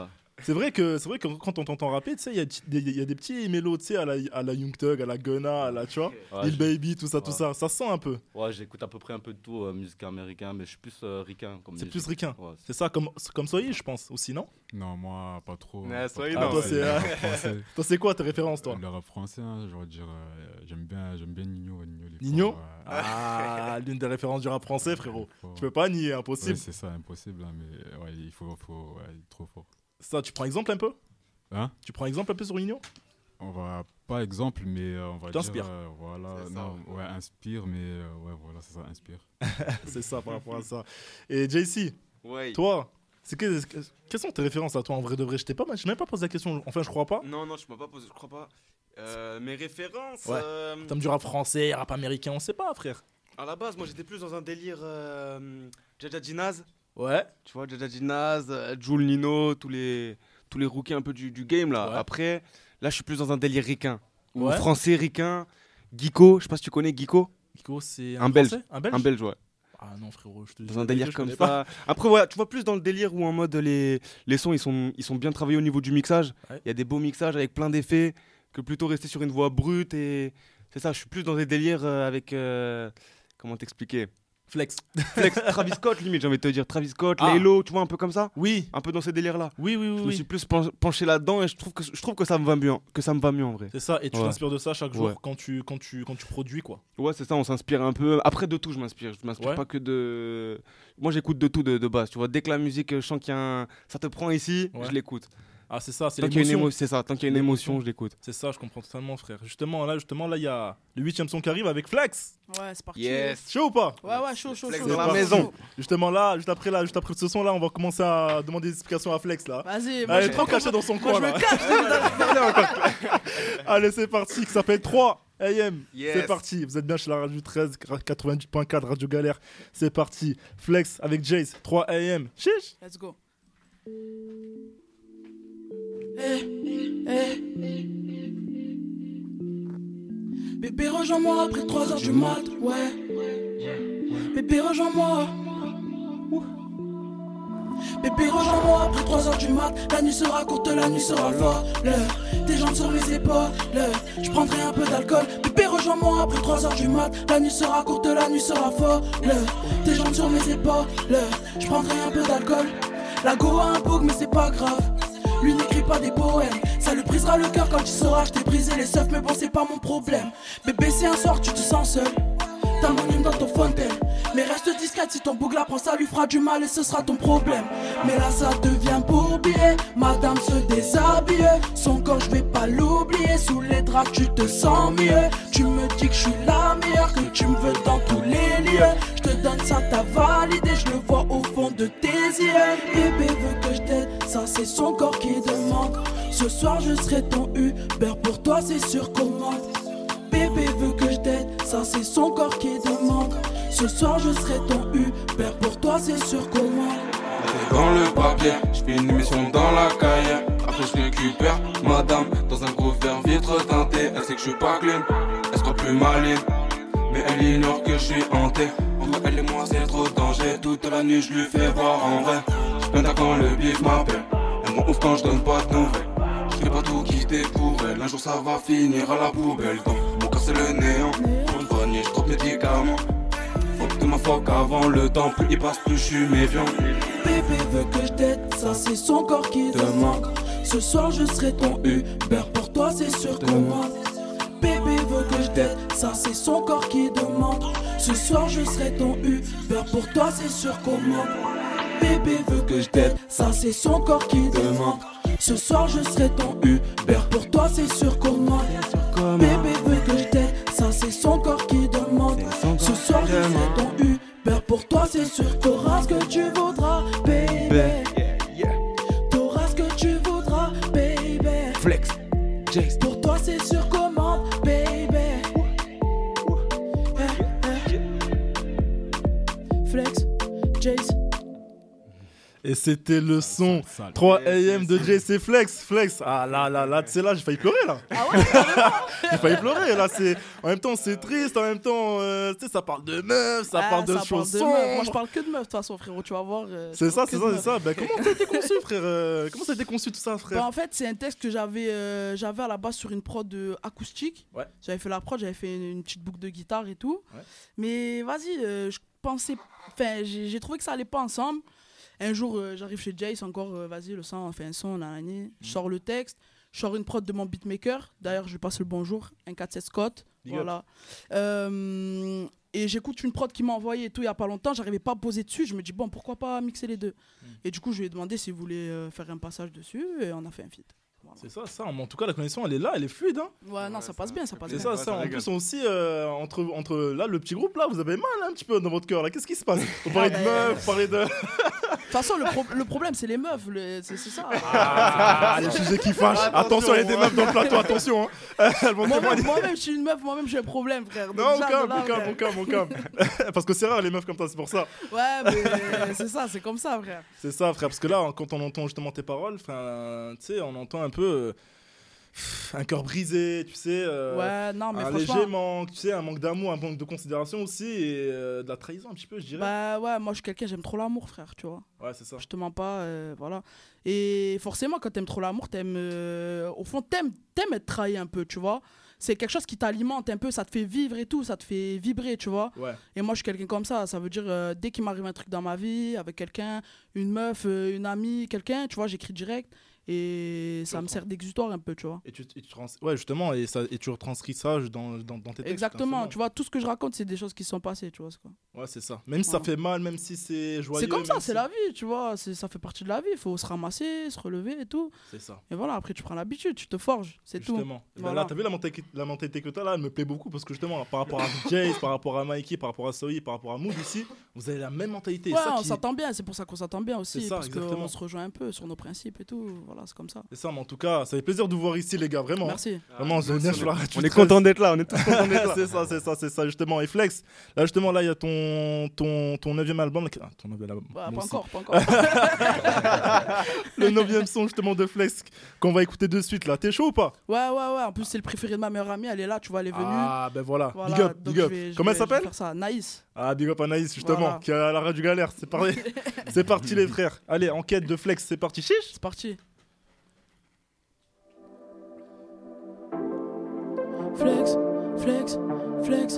C'est vrai que c'est vrai que quand on t'entend rapper, tu sais, il y, y, y a des petits mélos, tu sais, à la, à la Young Thug, à la Gunna, à la, tu vois, ouais, Lil Baby, tout ça, ouais. tout ça. Ça sent un peu. Ouais, j'écoute à peu près un peu de tout, euh, musique américaine, mais je suis plus euh, ricain. Comme c'est plus ricain. Ouais, c'est... c'est ça, comme, comme Soyi, je pense, aussi, non? Non, moi, pas trop. Ouais, Soyi, ah, non. Toi, c'est, euh... toi, c'est quoi tes références, toi? Le rap français, hein, je veux dire, euh, j'aime bien, j'aime bien Nino. Nino, Nino fois, euh... Ah, l'une des références du rap français, frérot. Faut... Tu peux pas nier, impossible. Ouais, c'est ça, impossible, hein, mais ouais, il faut, faut ouais, il est trop fort. Ça, tu prends exemple un peu? Hein? Tu prends exemple un peu sur Nino? On va pas exemple, mais euh, on va T'inspires. dire euh, voilà, c'est non, ça. Ouais, inspire, mais euh, ouais, voilà, c'est ça, inspire. C'est ça par rapport à ça. Et J C, ouais. toi, c'est que, quelles sont tes références à toi en vrai de vrai? Je t'ai pas, je m'ai même pas posé la question. Enfin, je crois pas. Non, non, je m'ai pas posé, je crois pas. Euh, mes références. Ouais. Euh... T'aimes du rap français, rap américain, on sait pas, frère. À la base, moi, j'étais plus dans un délire euh, Jaja Ginaz. Ouais. Tu vois, Jaja Ginaz, euh, Jul Nino, tous les tous les rookies un peu du, du game là. Ouais. Après, là, je suis plus dans un délire ricain. Ou ouais. Français ricain. Geeko, je sais pas si tu connais Geeko. Geeko, c'est un, un belge. un belge. Un belge, ouais. Ah non, frérot, je te dis. Dans un délire je comme ça. Pas. Après, voilà, tu vois plus dans le délire où en mode les, les sons, ils sont, ils sont bien travaillés au niveau du mixage. Il ouais. y a des beaux mixages avec plein d'effets, que plutôt rester sur une voix brute. Et c'est ça, je suis plus dans des délires avec. Euh, comment t'expliquer? Flex. Flex, Travis Scott, limite, j'ai envie de te dire. Travis Scott, ah. Laylo, tu vois, un peu comme ça? Oui. Un peu dans ces délires-là. Oui, oui, oui. Je oui. me suis plus penché là-dedans et je trouve que, je trouve que ça me va mieux, que ça me va mieux en vrai. C'est ça, et tu ouais. t'inspires de ça chaque jour ouais. quand, tu, quand, tu, quand tu produis, quoi. Ouais, c'est ça, on s'inspire un peu. Après, de tout, je m'inspire. Je m'inspire ouais. pas que de. Moi, j'écoute de tout de, de base. Tu vois, dès que la musique, je sens qu'il y a un. Ça te prend ici, ouais. je l'écoute. Ah, c'est ça, c'est tant l'émotion. Émo... C'est ça, tant qu'il y a une émotion, je l'écoute. C'est ça, je comprends totalement, frère. Justement, là, justement, là, il y a le huitième son qui arrive avec Flex. Ouais, c'est parti. Yes. Chaud ou pas? Ouais, ouais, chaud, chaud, Flex chaud. dans la maison. Justement, là, juste après, là, juste après ce son-là, on va commencer à demander des explications à Flex, là. Vas-y. Elle est trop cachée dans son coin, là. Moi, je me cache. Allez, c'est parti, qui s'appelle trois A M. Yes. C'est parti. Vous êtes bien chez la radio treize, quatre-vingt-huit point quatre, Radio Galère. C'est parti. Flex avec Jace, trois A M. Chiche. Let's go. Eh, eh. Bébé rejoins-moi après trois heures du mat, ouais. Bébé rejoins-moi. Bébé rejoins-moi après trois heures du mat. La nuit sera courte, la nuit sera folle. Tes jambes sur mes épaules. Je prendrai un peu d'alcool. Bébé rejoins-moi après trois heures du mat. La nuit sera courte, la nuit sera folle. Tes jambes sur mes épaules. Je prendrai un peu d'alcool. La go a un bug mais c'est pas grave. Lui n'écrit pas des poèmes. Ça lui brisera le cœur quand tu sauras. Je t'ai brisé les seufs mais bon c'est pas mon problème. Bébé si un soir tu te sens seul, t'as mon hymne dans ton fontaine. Mais reste discrète, si ton bouc la prend ça lui fera du mal et ce sera ton problème. Mais là ça devient bourbier. Madame se déshabille. Son corps je vais pas l'oublier. Sous les draps tu te sens mieux. Tu me dis que je suis la meilleure, que tu me veux dans tous les lieux. Je te donne ça, t'as validé. Je le vois au fond de tes yeux. Bébé veut que je t'aide, ça c'est son corps qui demande. Ce soir je serai ton Uber, pour toi c'est sur commande. Bébé veut que je t'aide, ça c'est son corps qui demande. Ce soir je serai ton Uber, pour toi c'est sur commande. Dans le papier, je fais une émission dans la cahier. Après je récupère madame dans un gros verre vitre teinté. Elle sait que je suis pas clean, elle sera plus maligne, mais elle ignore que je suis hanté. En vrai elle et moi c'est trop de danger. Toute la nuit je lui fais voir en vrai. J'plains quand le bif m'appelle. Elle m'en ouvre quand je donne pas de nouvelles. Je vais pas tout quitter pour elle. Un jour ça va finir à la poubelle. Dans mon cœur c'est le néant. Pour une poignée je drop médicaments. Faut que ma fuck avant le temps. Plus il passe plus je suis méfiant. Bébé veut que je t'aide, ça c'est son corps qui demande. Ce soir je serai ton Uber, pour toi c'est sur commande. Bébé veut que je t'aide, ça c'est son corps qui demande. Ce soir je serai ton Uber, pour toi c'est sur commande. Bébé veut que je t'aide, ça c'est son corps qui demande. Ce soir je serai ton Uber, pour toi c'est sur commande. Bébé veut que je t'aide, ça c'est son corps qui demande. Ce soir je serai ton Uber, pour toi c'est sur. T'auras ce que tu voudras, baby. T'auras ce que tu voudras, baby. Flex, Jace. Pour toi c'est sur commande, baby. Flex, Jace. Et c'était le son trois A M de J C Flex. Flex, ah là là là, tu sais là, j'ai failli pleurer là. Ah ouais, j'ai failli pleurer là. C'est... En même temps, c'est triste, en même temps, euh, tu sais, ça parle de meufs, ça ah, parle de ça choses parle de meufs. sombres. Moi, je parle que de meufs, de toute façon, frérot, tu vas voir. Euh, c'est ça, c'est ça, c'est ça. Ben, comment ça a été conçu, frère euh, Comment ça a été conçu tout ça, frère bah, En fait, c'est un texte que j'avais, euh, j'avais à la base sur une prod euh, acoustique. Ouais. J'avais fait la prod, j'avais fait une, une petite boucle de guitare et tout. Ouais. Mais vas-y, euh, je pensais. Enfin, j'ai, j'ai trouvé que ça allait pas ensemble. Un jour, euh, j'arrive chez Jace, encore, euh, vas-y, le son, on fait un son, on a un je sors le texte, je sors une prod de mon beatmaker. D'ailleurs, je lui passe le bonjour, un quatre sept Scott. Big voilà. Euh, et j'écoute une prod qui m'a envoyé et tout il y a pas longtemps, j'arrivais pas à poser dessus. Je me dis, bon, pourquoi pas mixer les deux mm. Et du coup, je lui ai demandé s'il voulait euh, faire un passage dessus et on a fait un feat. Voilà. C'est ça, ça. En tout cas, la connexion, elle est là, elle est fluide. Hein. Ouais, ouais, non, ça passe bien, ça passe c'est bien. C'est ça, ça. En plus, aussi, euh, entre, entre là, le petit groupe, là, vous avez mal hein, un petit peu dans votre cœur. Là. Qu'est-ce qui se passe? Vous parlez de meufs, vous parlez de... De toute façon, le, pro- le problème, c'est les meufs. Le... C'est, c'est ça. Ah, les sujets qui fâchent. Attention, il y a des meufs dans le plateau, attention. Hein. Moi-même, moi-même, je suis une meuf, moi-même, j'ai un problème, frère. Donc non, mon calme, mon calme, mon calme, mon calme. Parce que c'est rare, les meufs comme ça, c'est pour ça. Ouais, mais c'est ça, c'est comme ça, frère. C'est ça, frère. Parce que là, quand on entend justement tes paroles, tu sais, on entend un peu... Euh, un cœur brisé, tu sais, euh, ouais, non, mais un franchement... léger manque, tu sais, un manque d'amour, un manque de considération aussi, et euh, de la trahison un petit peu, je dirais. Bah ouais, moi je suis quelqu'un, j'aime trop l'amour, frère, tu vois. Ouais, c'est ça. Je te mens pas, euh, voilà. Et forcément, quand t'aimes trop l'amour, t'aimes, euh, au fond, t'aimes, t'aimes être trahi un peu, tu vois. C'est quelque chose qui t'alimente un peu, ça te fait vivre et tout, ça te fait vibrer, tu vois. Ouais. Et moi, je suis quelqu'un comme ça, ça veut dire, euh, dès qu'il m'arrive un truc dans ma vie, avec quelqu'un, une meuf, euh, une amie, quelqu'un, tu vois, j'écris direct. Et ça me sert d'exutoire un peu, tu vois. Et tu, et tu trans... ouais, justement, et, ça, et tu retranscris ça dans, dans, dans tes textes. Exactement, tu vois, tout ce que je raconte, c'est des choses qui se sont passées, tu vois. C'est quoi. Ouais, c'est ça. Même si voilà. Ça fait mal, même si c'est joyeux. C'est comme ça, c'est si... la vie, tu vois. C'est, ça fait partie de la vie, il faut se ramasser, se relever et tout. C'est ça. Et voilà, après, tu prends l'habitude, tu te forges, c'est justement. tout. Justement. Voilà. Ben là, t'as vu la mentalité, la mentalité que t'as là, elle me plaît beaucoup parce que justement, par rapport à Jace, par rapport à Mikey, par rapport à Soyi, par rapport à Mood ici, vous avez la même mentalité. Ouais, ça on qui... s'entend bien, c'est pour ça qu'on s'entend bien aussi. C'est ça, parce exactement. qu'on se rejoint un peu sur nos principes et tout. Voilà, c'est comme ça. C'est ça, mais en tout cas, ça fait plaisir de vous voir ici, les gars, vraiment. Merci. Vraiment, on, ah, sur la on est content d'être là, on est tous contents d'être là. C'est ça, c'est ça, c'est ça, justement. Et Flex, là, justement, là, il y a ton, ton, ton neuvième album. Ah, ton neuvième album. Bah, pas encore, pas encore. Le neuvième son, justement, de Flex, qu'on va écouter de suite, là. T'es chaud ou pas? Ouais, ouais, ouais. En plus, c'est le préféré de ma meilleure amie, elle est là, tu vois, elle est venue. Ah, ben voilà. voilà. Big up, donc big up. Vais, Comment elle s'appelle? ça. Naïs. Ah, big up à Naïs, justement, voilà. qui est à la radio galère. C'est parti. C'est parti, les frères. Allez, enquête de Flex, c'est parti. Chiche. C'est parti. Flex, flex, flex.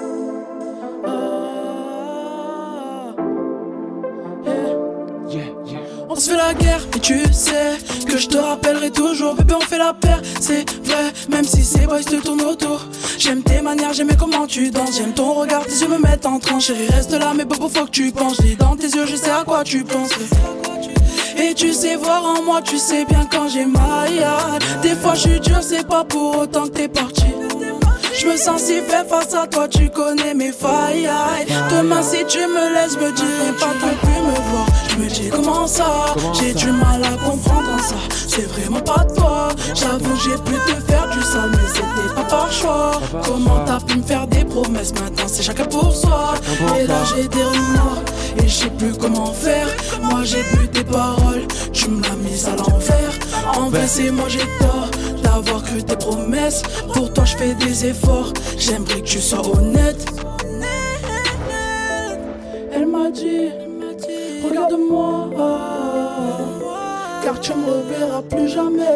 Ah, yeah. Yeah, yeah. On se fait la guerre, et tu sais que je te rappellerai toujours. Bébé, on fait la paire, c'est vrai. Même si ces boys te tournent autour. J'aime tes manières, j'aime comment tu danses. J'aime ton regard, tes yeux me mettent en transe. Chérie, reste là, mais bobo, faut que tu penses. Je lis dans tes yeux, je sais à quoi tu penses. Et tu sais voir en moi, tu sais bien quand j'ai maillade. Des fois je suis dur, c'est pas pour autant que t'es parti. Je me sens si fait face à toi, tu connais mes failles. Demain si tu me laisses, me dirai pas tant plus me voir. Je me dis comment ça, j'ai du mal à comprendre ça. C'est vraiment pas toi, j'avoue j'ai pu te faire du sale, mais c'était pas par choix. Comment t'as pu me faire des promesses, maintenant c'est chacun pour soi. Et là j'ai des remords, et je sais plus comment faire. Moi j'ai bu tes paroles, tu me l'as mise à l'envers. En vrai c'est moi j'ai tort d'avoir cru tes promesses. Pour toi je fais des efforts, j'aimerais que tu sois honnête. Elle m'a dit, regarde-moi, car tu me reverras plus jamais.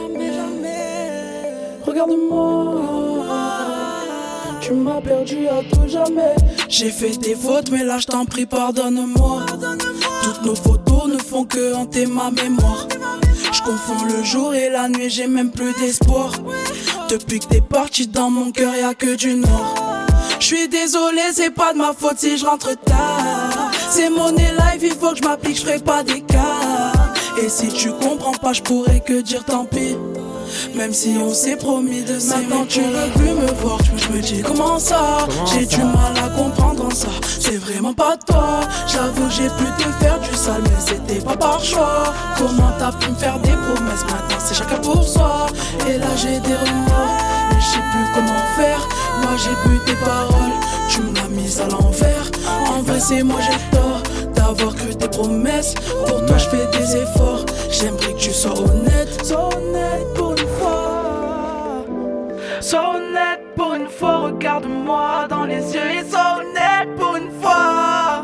Regarde-moi, tu m'as perdu à tout jamais. J'ai fait des fautes mais là je t'en prie pardonne-moi. Toutes nos photos ne font que hanter ma mémoire. Je confonds le jour et la nuit, j'ai même plus d'espoir. Depuis que t'es parti dans mon cœur y'a que du noir. J'suis désolé, c'est pas de ma faute si je rentre tard. C'est money life, il faut que je m'applique, je ferai pas d'écart. Et si tu comprends pas, je pourrais que dire tant pis. Même si on s'est promis de s'aimer. Maintenant tu veux plus me voir, je me dis comment ça. J'ai du mal à comprendre ça. C'est vraiment pas toi. J'avoue j'ai pu te faire du sale, mais c'était pas par choix. Comment t'as pu me faire des promesses, maintenant c'est chacun pour soi. Et là j'ai des remords, mais je sais plus comment faire. Moi j'ai bu tes paroles, tu me l'as mise à l'envers. En vrai c'est moi j'ai tort d'avoir cru tes promesses. Pour toi, je fais des efforts. J'aimerais que tu sois honnête. Sois honnête pour une fois. Sois honnête pour une fois. Regarde-moi dans les yeux et sois honnête pour une fois.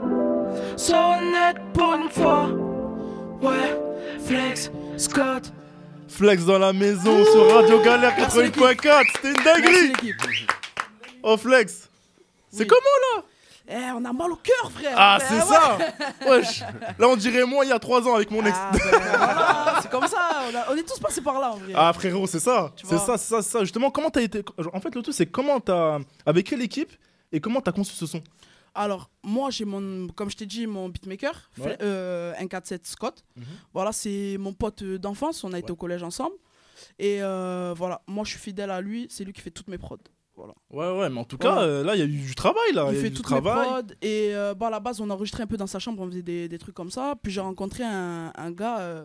Sois honnête pour une fois. Ouais, Flex, Scott. Flex dans la maison sur Radio Galère quatre-vingt-huit point quatre. C'était une dinguerie. Oh Flex, c'est oui. Comment là? Eh, on a mal au cœur, frère. Ah, ben, c'est ouais. ça. Wesh. Là, on dirait moi il y a trois ans avec mon ex. Ah, ben, voilà, c'est comme ça. On, a, on est tous passés par là, en vrai. Ah, frérot, c'est ça. Tu c'est vois. ça, c'est ça, c'est ça. Justement, comment t'as été. En fait, le tout, c'est comment t'as. Avec quelle équipe et comment t'as conçu ce son? Alors, moi, j'ai mon. Comme je t'ai dit, mon beatmaker, Ouais. euh, un quatre sept Scott. Mhm. Voilà, c'est mon pote d'enfance. On a été au collège ensemble. Et euh, voilà, moi, je suis fidèle à lui. C'est lui qui fait toutes mes prods. Voilà. Ouais, ouais, mais en tout Voilà. cas, euh, là, il y a eu du travail. Là. Il y a fait eu du toutes travail. mes prods. Et euh, bah, à la base, on enregistrait un peu dans sa chambre. On faisait des, des trucs comme ça. Puis j'ai rencontré un, un gars euh,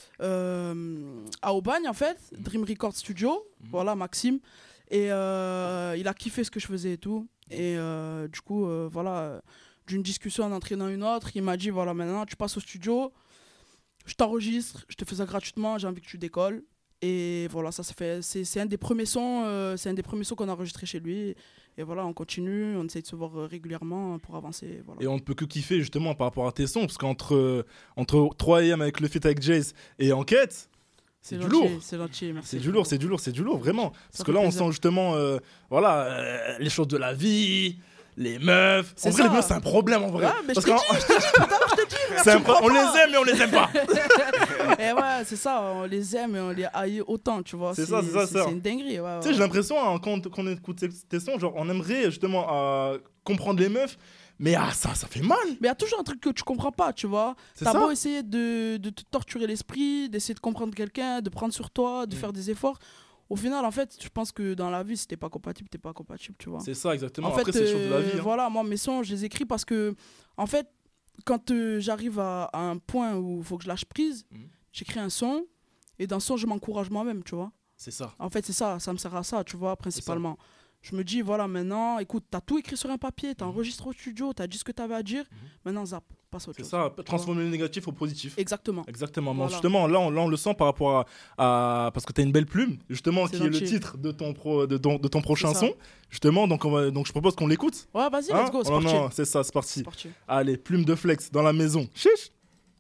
euh, à Aubagne, en fait, Mhm. Dream Record Studio. Mhm. Voilà, Maxime. Et euh, il a kiffé ce que je faisais et tout. Et euh, du coup, euh, voilà, euh, d'une discussion en entraînant une autre, il m'a dit voilà, maintenant tu passes au studio, je t'enregistre, je te fais ça gratuitement, j'ai envie que tu décolles. Et voilà, ça, ça fait, c'est, c'est un des premiers sons, euh, c'est un des premiers sons qu'on a enregistré chez lui. Et voilà, on continue, on essaye de se voir euh, régulièrement pour avancer. Voilà. Et on ne peut que kiffer justement par rapport à tes sons, parce qu'entre euh, entre trois A M avec le feat avec Jace et Enquête, c'est, C'est du gentil, lourd. c'est gentil, merci. C'est du lourd, c'est du lourd, c'est du lourd, vraiment. Parce Ça que fait là, on plaisir. sent justement, euh, voilà, euh, les choses de la vie, les meufs. C'est en vrai, ça. les meufs, c'est un problème en vrai. Ouais, mais Parce je te qu'en- dis, je te dis, putain, je te dis, frère, c'est tu un me pro- crois on les pas. aime, mais on les aime pas. Et ouais, c'est ça, on les aime et on les haït autant, tu vois. C'est ça, c'est ça, c'est ça. C'est une dinguerie, ouais. Tu sais, ouais. j'ai l'impression, hein, quand, quand on écoute tes- tes sons, genre, on aimerait justement euh, comprendre les meufs, mais ah, ça, ça fait mal. Mais il y a toujours un truc que tu comprends pas, tu vois. C'est T'as ça. beau essayer de, de te torturer l'esprit, d'essayer de comprendre quelqu'un, de prendre sur toi, de Mm. faire des efforts. Au final, en fait, je pense que dans la vie, si t'es pas compatible, t'es pas compatible, tu vois. C'est ça, exactement. En Après, fait, c'est les choses de la euh, vie. hein. voilà, moi, mes sons, je les écris parce que, en fait, quand euh, j'arrive à, à un point où il faut que je lâche prise, Mhm. j'écris un son, et dans ce son, je m'encourage moi-même, tu vois. C'est ça. En fait, c'est ça, ça me sert à ça, tu vois, principalement. Je me dis, voilà, maintenant, écoute, t'as tout écrit sur un papier, t'as enregistré au studio, t'as dit ce que t'avais à dire, maintenant, zap, passe à autre C'est chose. ça, tu vois. transformer le négatif au positif. Exactement. Exactement. Bon, Voilà. justement, là on, là, on le sent par rapport à. à- parce que tu as une belle plume, justement, C'est qui est le gentil. titre de ton, pro, de ton, de ton prochain C'est ça. son. Justement, donc, on va, donc je propose qu'on l'écoute. Ouais, vas-y, Hein let's go, c'est Oh parti. non, c'est ça, c'est parti. C'est parti. Allez, plume de Flex dans la maison. Chiche.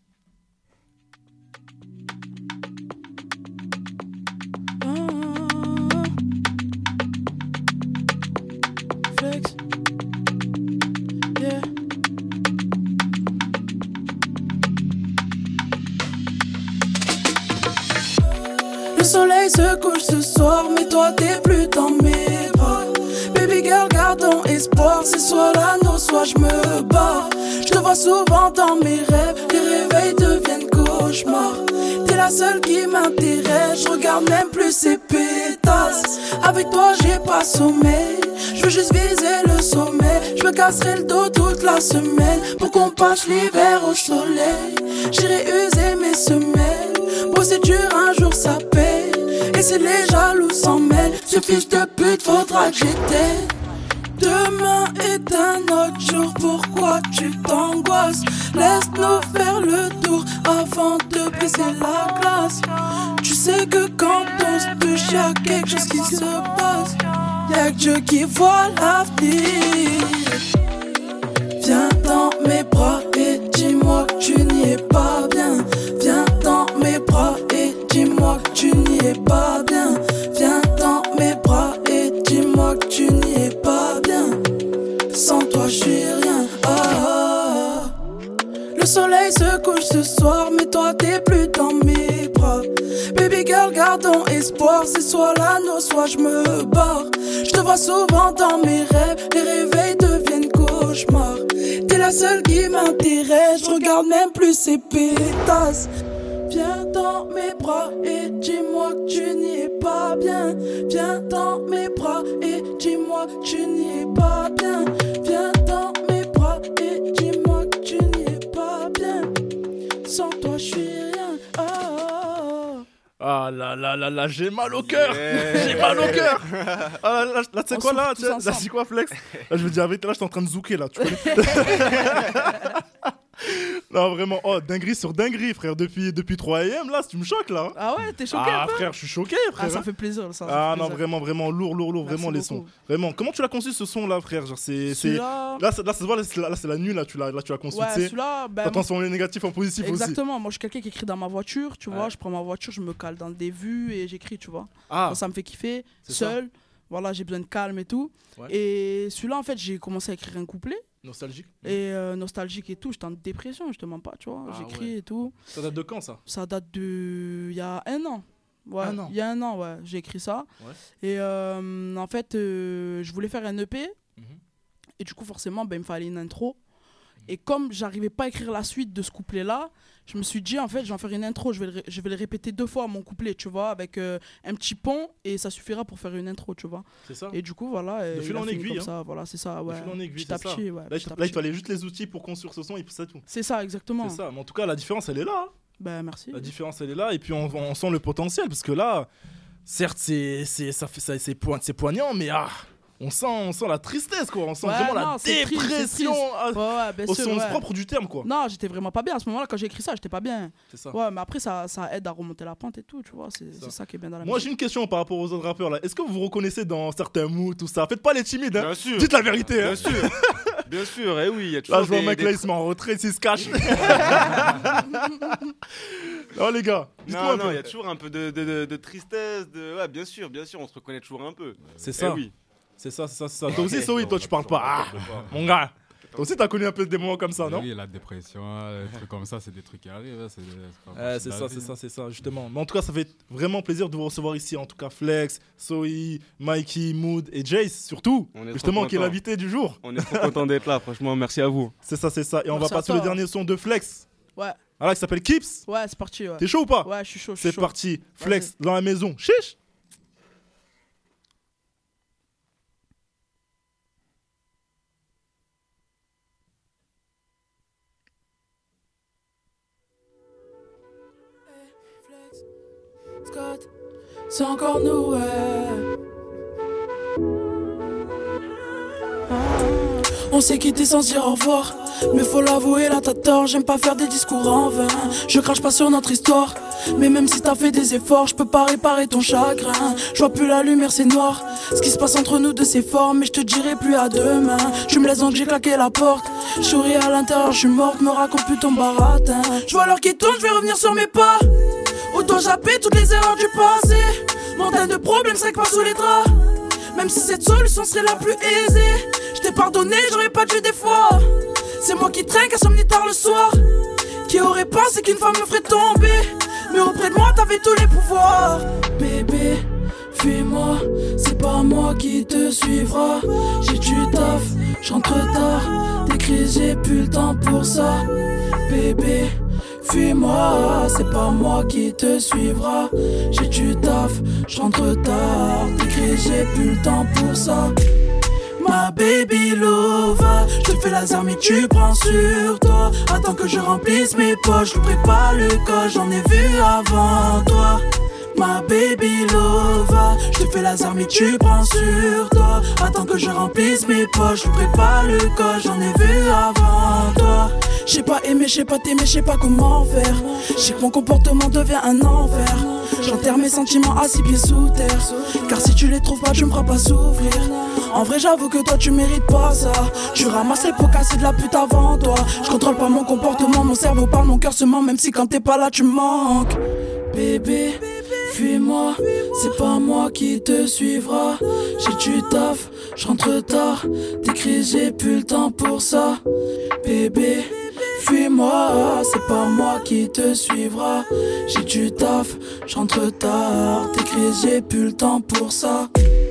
Flex. Yeah. Le soleil se couche ce soir, mais toi t'es plus dans mes bras. Baby girl, gardons espoir, c'est soit l'anneau, soit je me barre. Je te vois souvent dans mes rêves, les réveils deviennent cauchemars. T'es la seule qui m'intéresse, je regarde même plus ces pétasses. Avec toi j'ai pas sommeil, je veux juste viser le sommet. Je me casserai le dos toute la semaine pour qu'on passe l'hiver au soleil. J'irai user mes semelles, bosser dur un jour ça paye. Et si les jaloux s'en mêlent, ce fils de pute faudra que j'étais. Demain est un autre jour, pourquoi tu t'angoisses? Laisse-nous faire le tour avant de briser la glace. Tu sais que quand on se touche, y'a quelque chose qui se passe. Y'a que Dieu qui voit l'avenir. Viens dans mes bras et dis-moi que tu n'y es pas bien. Viens dans mes bras et dis-moi que tu n'y es pas bien. Viens dans mes bras et dis-moi que tu n'y es pas bien. Sans toi je suis rien. Ah. Le soleil se couche ce soir, mais toi t'es plus dans mes bras. Baby girl, gardons espoir, c'est soit l'anneau, soit je me barre. Je te vois souvent dans mes rêves, les réveils deviennent cauchemars. T'es la seule qui m'intéresse, je regarde même plus ces pétasses. Viens dans mes bras et dis-moi que tu n'y es pas bien. Viens dans mes bras et dis-moi que tu n'y es pas bien. Viens dans mes bras et dis-moi que tu n'y es pas bien. Sans toi je suis rien. Oh, oh, oh. Ah là là là là, j'ai mal au cœur. J'ai mal au cœur. Ah là là, là tu sais On quoi là, souffre tu tous sais, là ensemble. c'est quoi Flex? Là je veux dire avec là, je suis en train de zouker là, tu connais. Non, vraiment, oh, dinguerie sur dinguerie, frère. Depuis, depuis trois A M, là, tu me choques, là. Ah ouais, t'es choqué Ah, un peu frère, je suis choqué, frère. Ah, ça fait plaisir, ça. ça Ah fait non, plaisir. vraiment, vraiment, lourd, lourd, lourd, Merci vraiment, les beaucoup. sons. Vraiment, comment tu l'as conçu, ce son-là, frère? Genre, c'est... c'est- Celui-là- Là, c'est- là, c'est- là, c'est- là, c'est la nuit, là, tu l'as là, tu l'as conçu, Ouais, tu sais. celui-là, ben, T'as transformé le négatif en positif aussi. Exactement, moi je suis quelqu'un qui écrit dans ma voiture, tu vois, Ouais. je prends ma voiture, je me cale dans des vues et j'écris, tu vois. Ah. Ça, ça me fait kiffer, C'est ça. seul, voilà, j'ai besoin de calme et tout. Ouais. Et celui-là, en fait, j'ai commencé à écrire un couplet. Nostalgique. Et euh, nostalgique et tout, j'étais en dépression, je te mens pas, tu vois, Ah j'écris ouais. et tout. Ça date de quand, ça? Ça date de... il y a un an. Ouais, Un an. il y a un an, ouais, j'ai écrit ça. Ouais. Et euh, en fait, euh, je voulais faire un E P. Mhm. Et du coup, forcément, ben, il me fallait une intro. Et comme j'arrivais pas à écrire la suite de ce couplet-là, je me suis dit, en fait, je vais en faire une intro. Je vais le, ré- je vais le répéter deux fois, mon couplet, tu vois, avec euh, un petit pont. Et ça suffira pour faire une intro, tu vois. C'est ça. Et du coup, voilà. euh, De fil il a en fini aiguille, comme hein. ça, voilà, c'est ça. Ouais. De fil en aiguille, Petit à c'est ça. petit, ouais, Là, il petit te- à là, il petit. fallait juste les outils pour construire ce son et puis c'est tout. C'est ça, exactement. C'est ça. Mais en tout cas, la différence, elle est là. hein. Ben, merci. La différence, elle est là. Et puis, on, on sent le potentiel. Parce que là, certes, c'est, c'est, ça fait, ça, c'est, poign- c'est poignant, mais ah, on, sent, on sent la tristesse, quoi. On sent Ouais, vraiment non, la c'est triste, c'est dépression triste. ah, Ouais, ouais, bien au sûr, sens ouais. propre du terme, quoi. Non, j'étais vraiment pas bien. À ce moment-là, quand j'ai écrit ça, j'étais pas bien. C'est ça. Ouais, mais après, ça, ça aide à remonter la pente et tout, tu vois. C'est c'est ça qui est bien dans la Moi, musique. j'ai une question par rapport aux autres rappeurs, là. Est-ce que vous vous reconnaissez dans certains mots, tout ça? Faites pas les timides, hein. Bien sûr. Dites la vérité, Bien hein. sûr. Bien sûr, et oui, il y a toujours Là, je vois des- un mec des là, il tr- se met en retrait, il se cache. Non, les gars, dites-moi Non, un non, peu. il y a toujours un peu de, de, de- de tristesse, de... Ouais, bien sûr, bien sûr, on se reconnaît toujours un peu. C'est Eh ça. oui. C'est ça, c'est ça, c'est ça. Toi aussi, Sohi, toi, tu parles pas. Ah, mon gars. Toi aussi, t'as connu un peu des moments comme ça, non? Oui, la dépression, les trucs comme ça, c'est des trucs qui arrivent. hein, C'est c'est pas Ouais, partie c'est de la ça, vie, c'est hein. ça, c'est ça, justement. Mais en tout cas, ça fait vraiment plaisir de vous recevoir ici. En tout cas, Flex, Sohi, Mikey, Mood et Jace, surtout. On est Justement, trop qui est contents. l'invité du jour. On est trop content d'être là, franchement, merci à vous. C'est ça, c'est ça. Et on Merci va à passer toi. le dernier son de Flex. Ouais. Voilà, qui s'appelle Kips. Ouais, c'est parti. Ouais. T'es chaud ou pas? Ouais, je suis chaud. je suis C'est chaud. parti. Flex dans la maison. Chiche. Scott, c'est encore nous, ouais. On s'est quitté sans se dire au revoir. Mais faut l'avouer, là t'as tort. J'aime pas faire des discours en vain. Je crache pas sur notre histoire. Mais même si t'as fait des efforts, je peux pas réparer ton chagrin. Je vois plus la lumière, c'est noir. Ce qui se passe entre nous deux, c'est fort. Mais je te dirai plus à demain. Tu me laisses donc j'ai claqué la porte. Je souris à l'intérieur, je suis morte. Me raconte plus ton baratin. Je vois l'heure qui tourne, je vais revenir sur mes pas. Où dois japper toutes les erreurs du passé. Montagne de problèmes, c'est que pas sous les draps. Même si cette solution serait la plus aisée. Je t'ai pardonné, j'aurais pas dû des fois. C'est moi qui traîne, insomnie tard le soir. Qui aurait pensé qu'une femme me ferait tomber. Mais auprès de moi t'avais tous les pouvoirs. Bébé, fuis-moi, c'est pas moi qui te suivra. J'ai du taf, j'entre tard. Des crises, j'ai plus le temps pour ça. Bébé, fuis-moi, c'est pas moi qui te suivra. J'ai du taf, j'entre tard. Des crises, j'ai plus le temps pour ça. Ma baby lova, je te fais laser mais tu prends sur toi. Attends que je remplisse mes poches, je prépare le col, j'en ai vu avant toi. Ma baby lova, je te fais laser mais tu prends sur toi. Attends que je remplisse mes poches, je prépare le col, j'en ai vu avant toi. J'sais pas aimer, j'sais pas t'aimer, j'sais pas comment faire. J'sais que mon comportement devient un enfer. J'enterre mes sentiments à six pieds sous terre. Car si tu les trouves pas, tu me feras pas souffrir. En vrai, j'avoue que toi, tu mérites pas ça. Tu ramasses les pots cassés de la pute avant toi. Je contrôle pas mon comportement, mon cerveau parle, mon cœur se ment. Même si quand t'es pas là, tu me manques. Bébé, fuis-moi, c'est pas moi qui te suivra. J'ai du taf, j'rentre tard. Tes crises, j'ai plus le temps pour ça. Bébé, fuis-moi, c'est pas moi qui te suivra. J'ai du taf, j'rentre tard. Tes crises, j'ai plus le temps pour ça.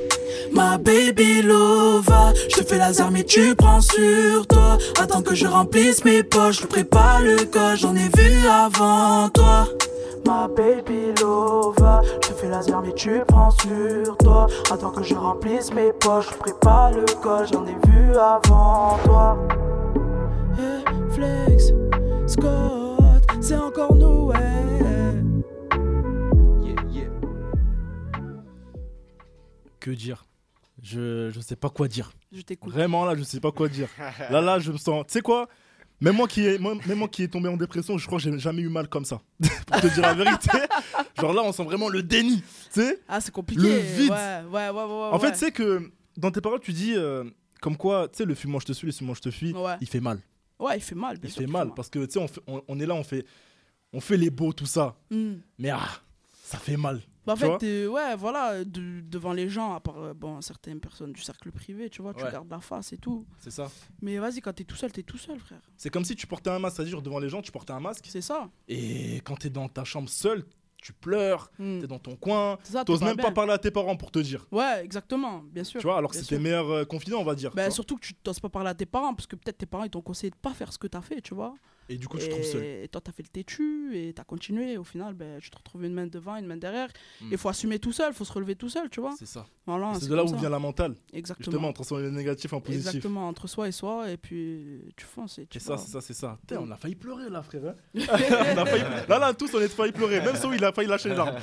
Ma baby lova, je te fais laser mais tu prends sur toi. Attends que je remplisse mes poches, je prépare le col, j'en ai vu avant toi. Ma baby lova, je te fais laser mais tu prends sur toi. Attends que je remplisse mes poches, je prépare le col, j'en ai vu avant toi. Hey, Flex, Scott, c'est encore nous, ouais. Que dire? Je, je sais pas quoi dire. Je t'écoute. Vraiment là, je sais pas quoi dire. Là, là, je me sens. Tu sais quoi? Même moi, qui est, moi, même moi qui est tombé en dépression, je crois que j'ai jamais eu mal comme ça. Pour te dire la vérité. Genre là, on sent vraiment le déni. Tu sais ? Ah, c'est compliqué. Le vide. Ouais, ouais, ouais, ouais, en ouais. fait, tu sais que dans tes paroles, tu dis euh, comme quoi, tu sais, le fuis-moi je te suis, le fuis-moi je te fuis, Ouais. il fait mal. Ouais, il fait mal. Bien Il sûr fait qu'il mal parce que tu sais, on, fait- on, on est là, on fait, on fait les beaux, tout ça. Mm. Mais ah, ça fait mal. Bah, en tu vois fait, euh, ouais, voilà, de- devant les gens, à part euh, bon, certaines personnes du cercle privé, tu vois, tu Ouais. gardes la face et tout. C'est ça. Mais vas-y, quand t'es tout seul, t'es tout seul, frère. C'est comme si tu portais un masque, c'est-à-dire devant les gens, tu portais un masque. C'est ça. Et quand t'es dans ta chambre seul, tu pleures, Mm. t'es dans ton coin, C'est ça, t'es t'oses pas même bien. pas parler à tes parents pour te dire. Ouais, exactement, bien sûr. Tu vois, alors que bien c'est tes sûr. meilleurs euh, confidents, on va dire. Bah, tu vois. surtout que tu t'oses pas parler à tes parents, parce que peut-être tes parents ils t'ont conseillé de pas faire ce que t'as fait, tu vois. Et du coup, tu te trouves seul. Et toi, t'as fait le têtu et t'as continué. Et au final, ben, tu te retrouves une main devant, une main derrière. Mm. Il faut assumer tout seul, faut se relever tout seul, tu vois. C'est ça. Voilà, C'est de là comme où ça. vient la mentale. Exactement. Justement, transformer le négatif en positif. Exactement, entre soi et soi, et puis tu fonces. Et tu C'est ça, vas. c'est ça, c'est ça. Putain, on a failli pleurer là, frère. hein. On a failli... Là, là, tous, on a failli pleurer. Même Sow, il a failli lâcher les larmes.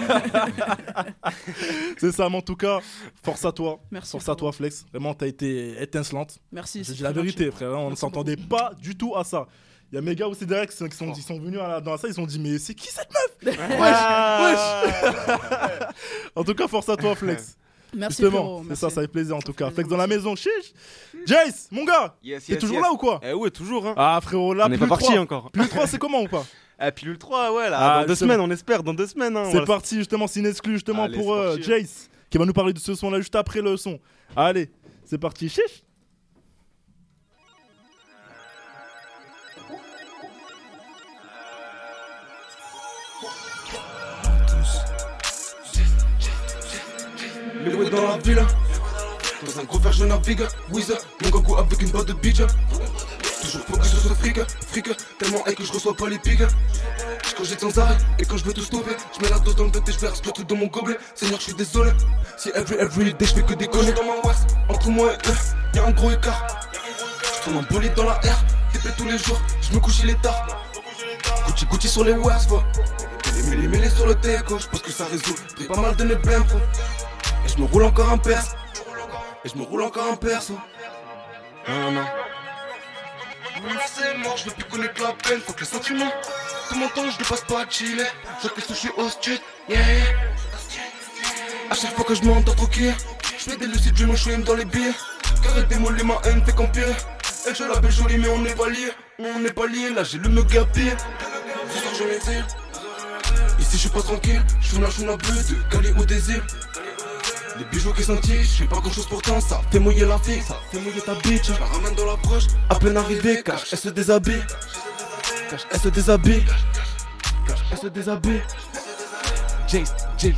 C'est ça, mais en tout cas, force à toi. Merci, Force à toi, frérot. Flex. Vraiment, t'as été étincelante. Merci, Je c'est dis la très vérité, gentil. frère. hein, On ne Merci s'entendait pas du tout à ça. Il y a mes gars aussi derrière qui sont, qui sont, qui sont venus à la- dans la salle, ils se sont dit, mais c'est qui cette meuf? Wesh, wesh. En tout cas, force à toi, Flex. Merci, Justement, frérot, c'est merci. ça, ça fait plaisir en tout cas. Flex dans la maison, chiche. Jace, mon gars, Yes, t'es yes, toujours yes. là ou quoi? Eh ouais, toujours. Hein. Ah, frérot, là, On n'est plus pas le parti trois. encore. Plus le trois, c'est comment ou pas? Ah, pilule trois, ouais, là. Ah, dans deux justement. semaines, on espère, dans deux semaines. Hein, C'est voilà. parti, justement, c'est une exclue justement Allez, pour c'est euh, parti. Jace qui va nous parler de ce son là juste après le son. Allez, c'est parti, chiche. Les ouais dans la ville. Dans un gros verre je navigue. Whiz, mon gogo avec une botte de bitch. Toujours focus sur ce fric, fric. Tellement haine que je reçois pas les pics. Je cogite sans arrêt et quand je veux tout stopper, je mets la dose dans le tête et je verse le truc dans mon gobelet. Seigneur, je suis désolé. Si every every day je fais que déconner dans ma west. Entre moi et eux, y'a un gros écart. Je tourne en bolide dans la air. T P tous les jours, je me couche il est tard. Gucci Gucci sur les wares, faut. Les mêlés mêlés sur le déco, je pense que ça résout. Pris pas mal de mes blèmes, faut. Et je me roule encore un perse. Et je me roule encore un perso. Non, non. C'est mort, je veux plus connaître la peine, faut que le sentiment. Tout mon temps, je ne passe pas à chiller. Je que je suis au street, yeah. A chaque fois que je m'entends tranquille, je fais des lucides, je me chouine dans les billets. Carré démoli, ma haine fait qu'empirer. Elle je la belle jolie, mais on n'est pas liés. On n'est pas liés, là j'ai le me gapier. Ce soir je les tire. Ici je suis pas tranquille, je fume la choune à but, de Cali ou des îles. Les bijoux qui scintillent, je fais pas grand chose pourtant, ça fait mouiller la fille, ça fait mouiller ta bitch. Je la ramène dans la broche, à peine arrivée, cache, elle se déshabille. Cache, elle se déshabille. Cache, elle se déshabille. Jace, Jace.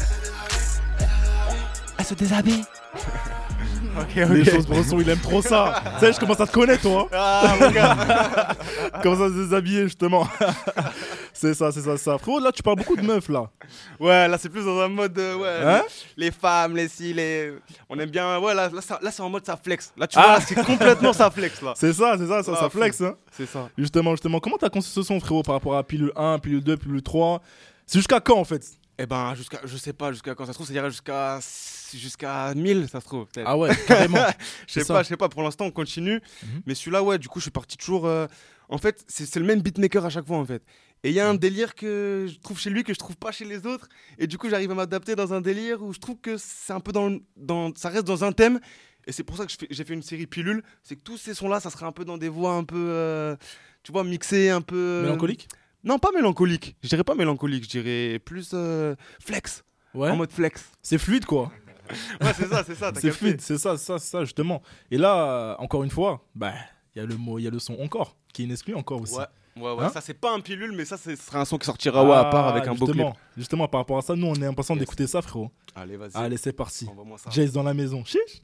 Elle se déshabille. Ok, ok. Les choses brosson, il aime trop ça. Tu sais, je commence à te connaître, toi. Ah, mon gars. Comment ça se déshabiller, justement. C'est ça, c'est ça, c'est ça. Frérot, là, tu parles beaucoup de meufs, là. Ouais, là, c'est plus dans un mode. euh, ouais. Hein les, les femmes, les si, les. On aime bien. Ouais, là, là, ça- là c'est en mode ça flex. Là, tu Ah. vois, là, c'est complètement ça flex, là. C'est ça, c'est ça, ça, Ah, ça flex. Hein. C'est ça. Justement, justement. Comment t'as conçu ce son, frérot, par rapport à pilule un, pilule deux, pilule trois? C'est jusqu'à quand, en fait? Eh ben, jusqu'à. Je sais pas jusqu'à quand ça se trouve, ça dirait jusqu'à. Jusqu'à mille, ça se trouve. peut-être. Ah ouais, carrément. Je sais C'est pas, ça. je sais pas. Pour l'instant, on continue. Mhm. Mais celui-là, ouais, du coup, je suis parti toujours. euh, En fait, c'est c'est le même beatmaker à chaque fois, en fait. Et il y a un Mhm. délire que je trouve chez lui que je trouve pas chez les autres. Et du coup, j'arrive à m'adapter dans un délire où je trouve que c'est un peu dans, le- dans. Ça reste dans un thème. Et c'est pour ça que je fais- j'ai fait une série Pilule. C'est que tous ces sons-là, ça serait un peu dans des voix un peu. euh, tu vois, mixées, un peu. Mélancolique? Non, pas mélancolique. Je dirais pas mélancolique. Je dirais plus euh, flex. Ouais. En mode flex. C'est fluide, quoi. Ouais, c'est ça, c'est ça. t'as C'est capté. fluide, c'est ça, c'est ça, c'est ça, justement. Et là, euh, encore une fois, bah, il y a le mot, il y a le son encore, qui est une exclue encore aussi. Ouais, ouais, ouais. Hein Ça, c'est pas un pilule, mais ça, c'est- ce sera un son qui sortira ouais, à part avec un beau clip. justement, justement, par rapport à ça, nous, on est impatients Yes. d'écouter ça, frérot. Allez, vas-y. Allez, c'est parti. Envoie-moi ça. Jace dans la maison. Chiche.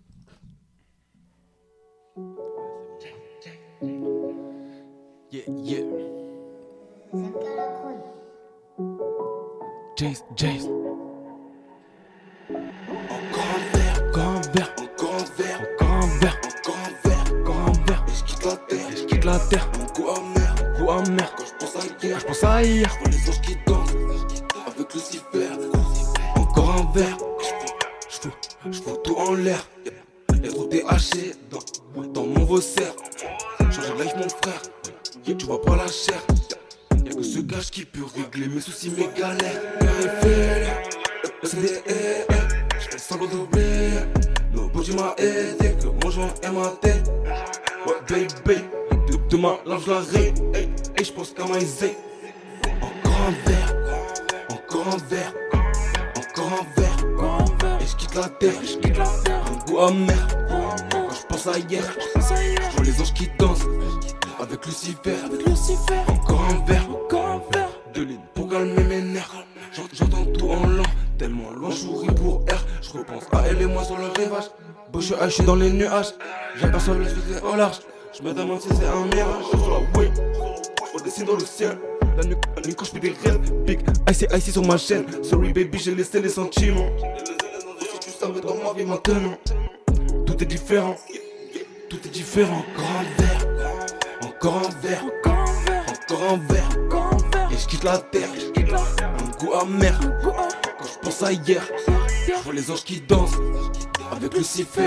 Yeah, yeah. Jace, Jace. Encore un verre, Encore un verre, encore un verre, encore un verre, encore un verre. encore un verre. Et je quitte la terre, Et je quitte la terre, mon goût amer. goût amer. Quand je pense à hier, Je pense à hier. je vois les anges qui dansent avec Lucifer. Encore un verre, je fous, je fous tout en l'air. Y'a trop T H C dans, dans mon vaussaire. Changer de life mon frère, yeah, tu vois pas la chair. Y'a que ce gage qui peut régler mes soucis, mes galères. Périphérie, C D E, j'fais semblant d'oublier. Nobody m'a aidé, que mon joint est ma tête. Ouais, baby, de demain, là je la règle. Et j'pense qu'à Maïsé. Encore un verre, encore un verre, encore un verre. Et j'quitte la terre, un goût amer. Quand j'pense à hier, j'vois les anges qui dansent. Avec Lucifer, encore un verre, de l'île pour calmer mes nerfs. J'entends tout en lent, tellement loin, j'ouris pour R. J'repense à elle et moi sur le rivage. Beau je suis suis dans les nuages. J'aperçois le succès au large. J'me demande si c'est un mirage. Je suis la way, j'redessine dans le ciel. La nuit, la nuit quand j'fais des rêves. Big icy icy sur ma chaîne. Sorry baby, j'ai laissé les sentiments. Si tu savais dans ma vie maintenant. Tout est différent, tout est différent. Encore un verre. Encore un verre, encore un verre, et j'quitte la terre, un goût amer. Quand j'pense à hier, j'vois les anges qui dansent avec Lucifer,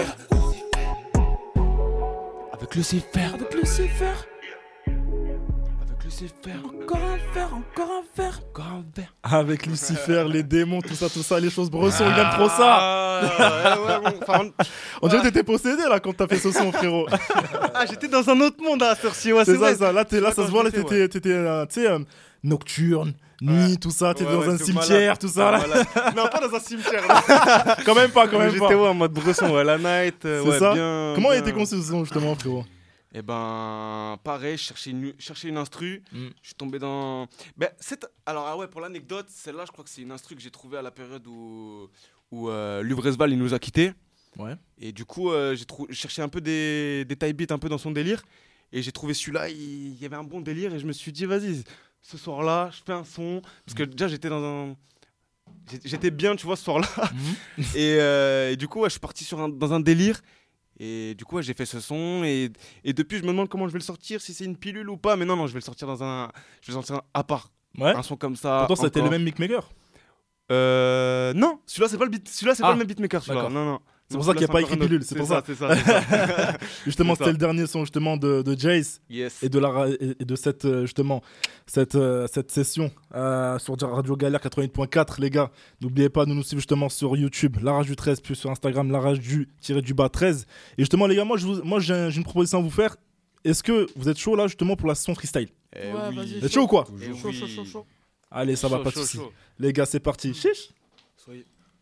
avec Lucifer, avec Lucifer, avec Lucifer. Encore un verre, encore un verre, encore un verre. Avec Lucifer, les démons, tout ça, tout ça, les choses bresson, il aime trop ça. ouais, ouais, bon, On dirait que t'étais possédé là quand t'as fait ce son, frérot. Ah, j'étais dans un autre monde à cette heure-ci, ouais, c'est, c'est ça, vrai. ça. Là, t'es, là ça se voit, là, j'étais, t'étais, ouais. t'étais euh, tu sais, euh, nocturne, nuit, Ouais. tout ça, t'étais Ouais, dans ouais, un c'est cimetière, malade. tout ça. Là. Non, pas dans un cimetière. Là. Quand même pas, quand même j'étais pas. ouais, en mode bresson, ouais, la night, euh, C'est ouais, ça. bien. Comment bien... a été conçu ce son, justement, frérot? Eh ben, pareil, je cherchais une, cherchais une instru, mm. je suis tombé dans... Ben, c'est... Alors, ah ouais, pour l'anecdote, celle-là, je crois que c'est une instru que j'ai trouvée à la période où, où euh, Luvresval, il nous a quittés. Ouais. Et du coup, euh, j'ai trou... cherché un peu des, des type beats un peu dans son délire. Et j'ai trouvé celui-là, il... il y avait un bon délire. Et je me suis dit, vas-y, ce soir-là, je fais un son. Parce que déjà, j'étais dans un... J'étais bien, tu vois, ce soir-là. Mm. et, euh, et du coup, ouais, je suis parti sur un... dans un délire. Et du coup, ouais, j'ai fait ce son. Et... et depuis, je me demande comment je vais le sortir, si c'est une pilule ou pas. Mais non, non, je vais le sortir dans un... Je vais le sortir à part. Ouais. Un son comme ça. Pourtant, c'était le même beatmaker. Euh... Non, celui-là, c'est pas le, beat... celui-là, c'est ah, pas le même beatmaker. Celui-là. D'accord. Non, non. C'est pour ça qu'il n'y a pas écrit pilule, c'est, c'est pour ça. ça. C'est ça, c'est ça. Justement, c'est c'était ça. le dernier son justement de, de Jace yes. et de la et de cette justement cette euh, cette session euh, sur Radio Galère quatre-vingt-huit point quatre, les gars. N'oubliez pas de nous suivre justement sur YouTube, La Rage du treize, puis sur Instagram, La Rage du tiré du bas treize. Et justement, les gars, moi, je vous, moi, j'ai, j'ai une proposition à vous faire. Est-ce que vous êtes chaud là justement pour la session freestyle? Eh ouais, oui. vas-y. Vous êtes chaud ou quoi? Eh Chaud, oui. chaud, chaud, chaud. Allez, ça chaud, va, pas de chaud, soucis. chaud. Les gars, c'est parti. Chiche. Soyez.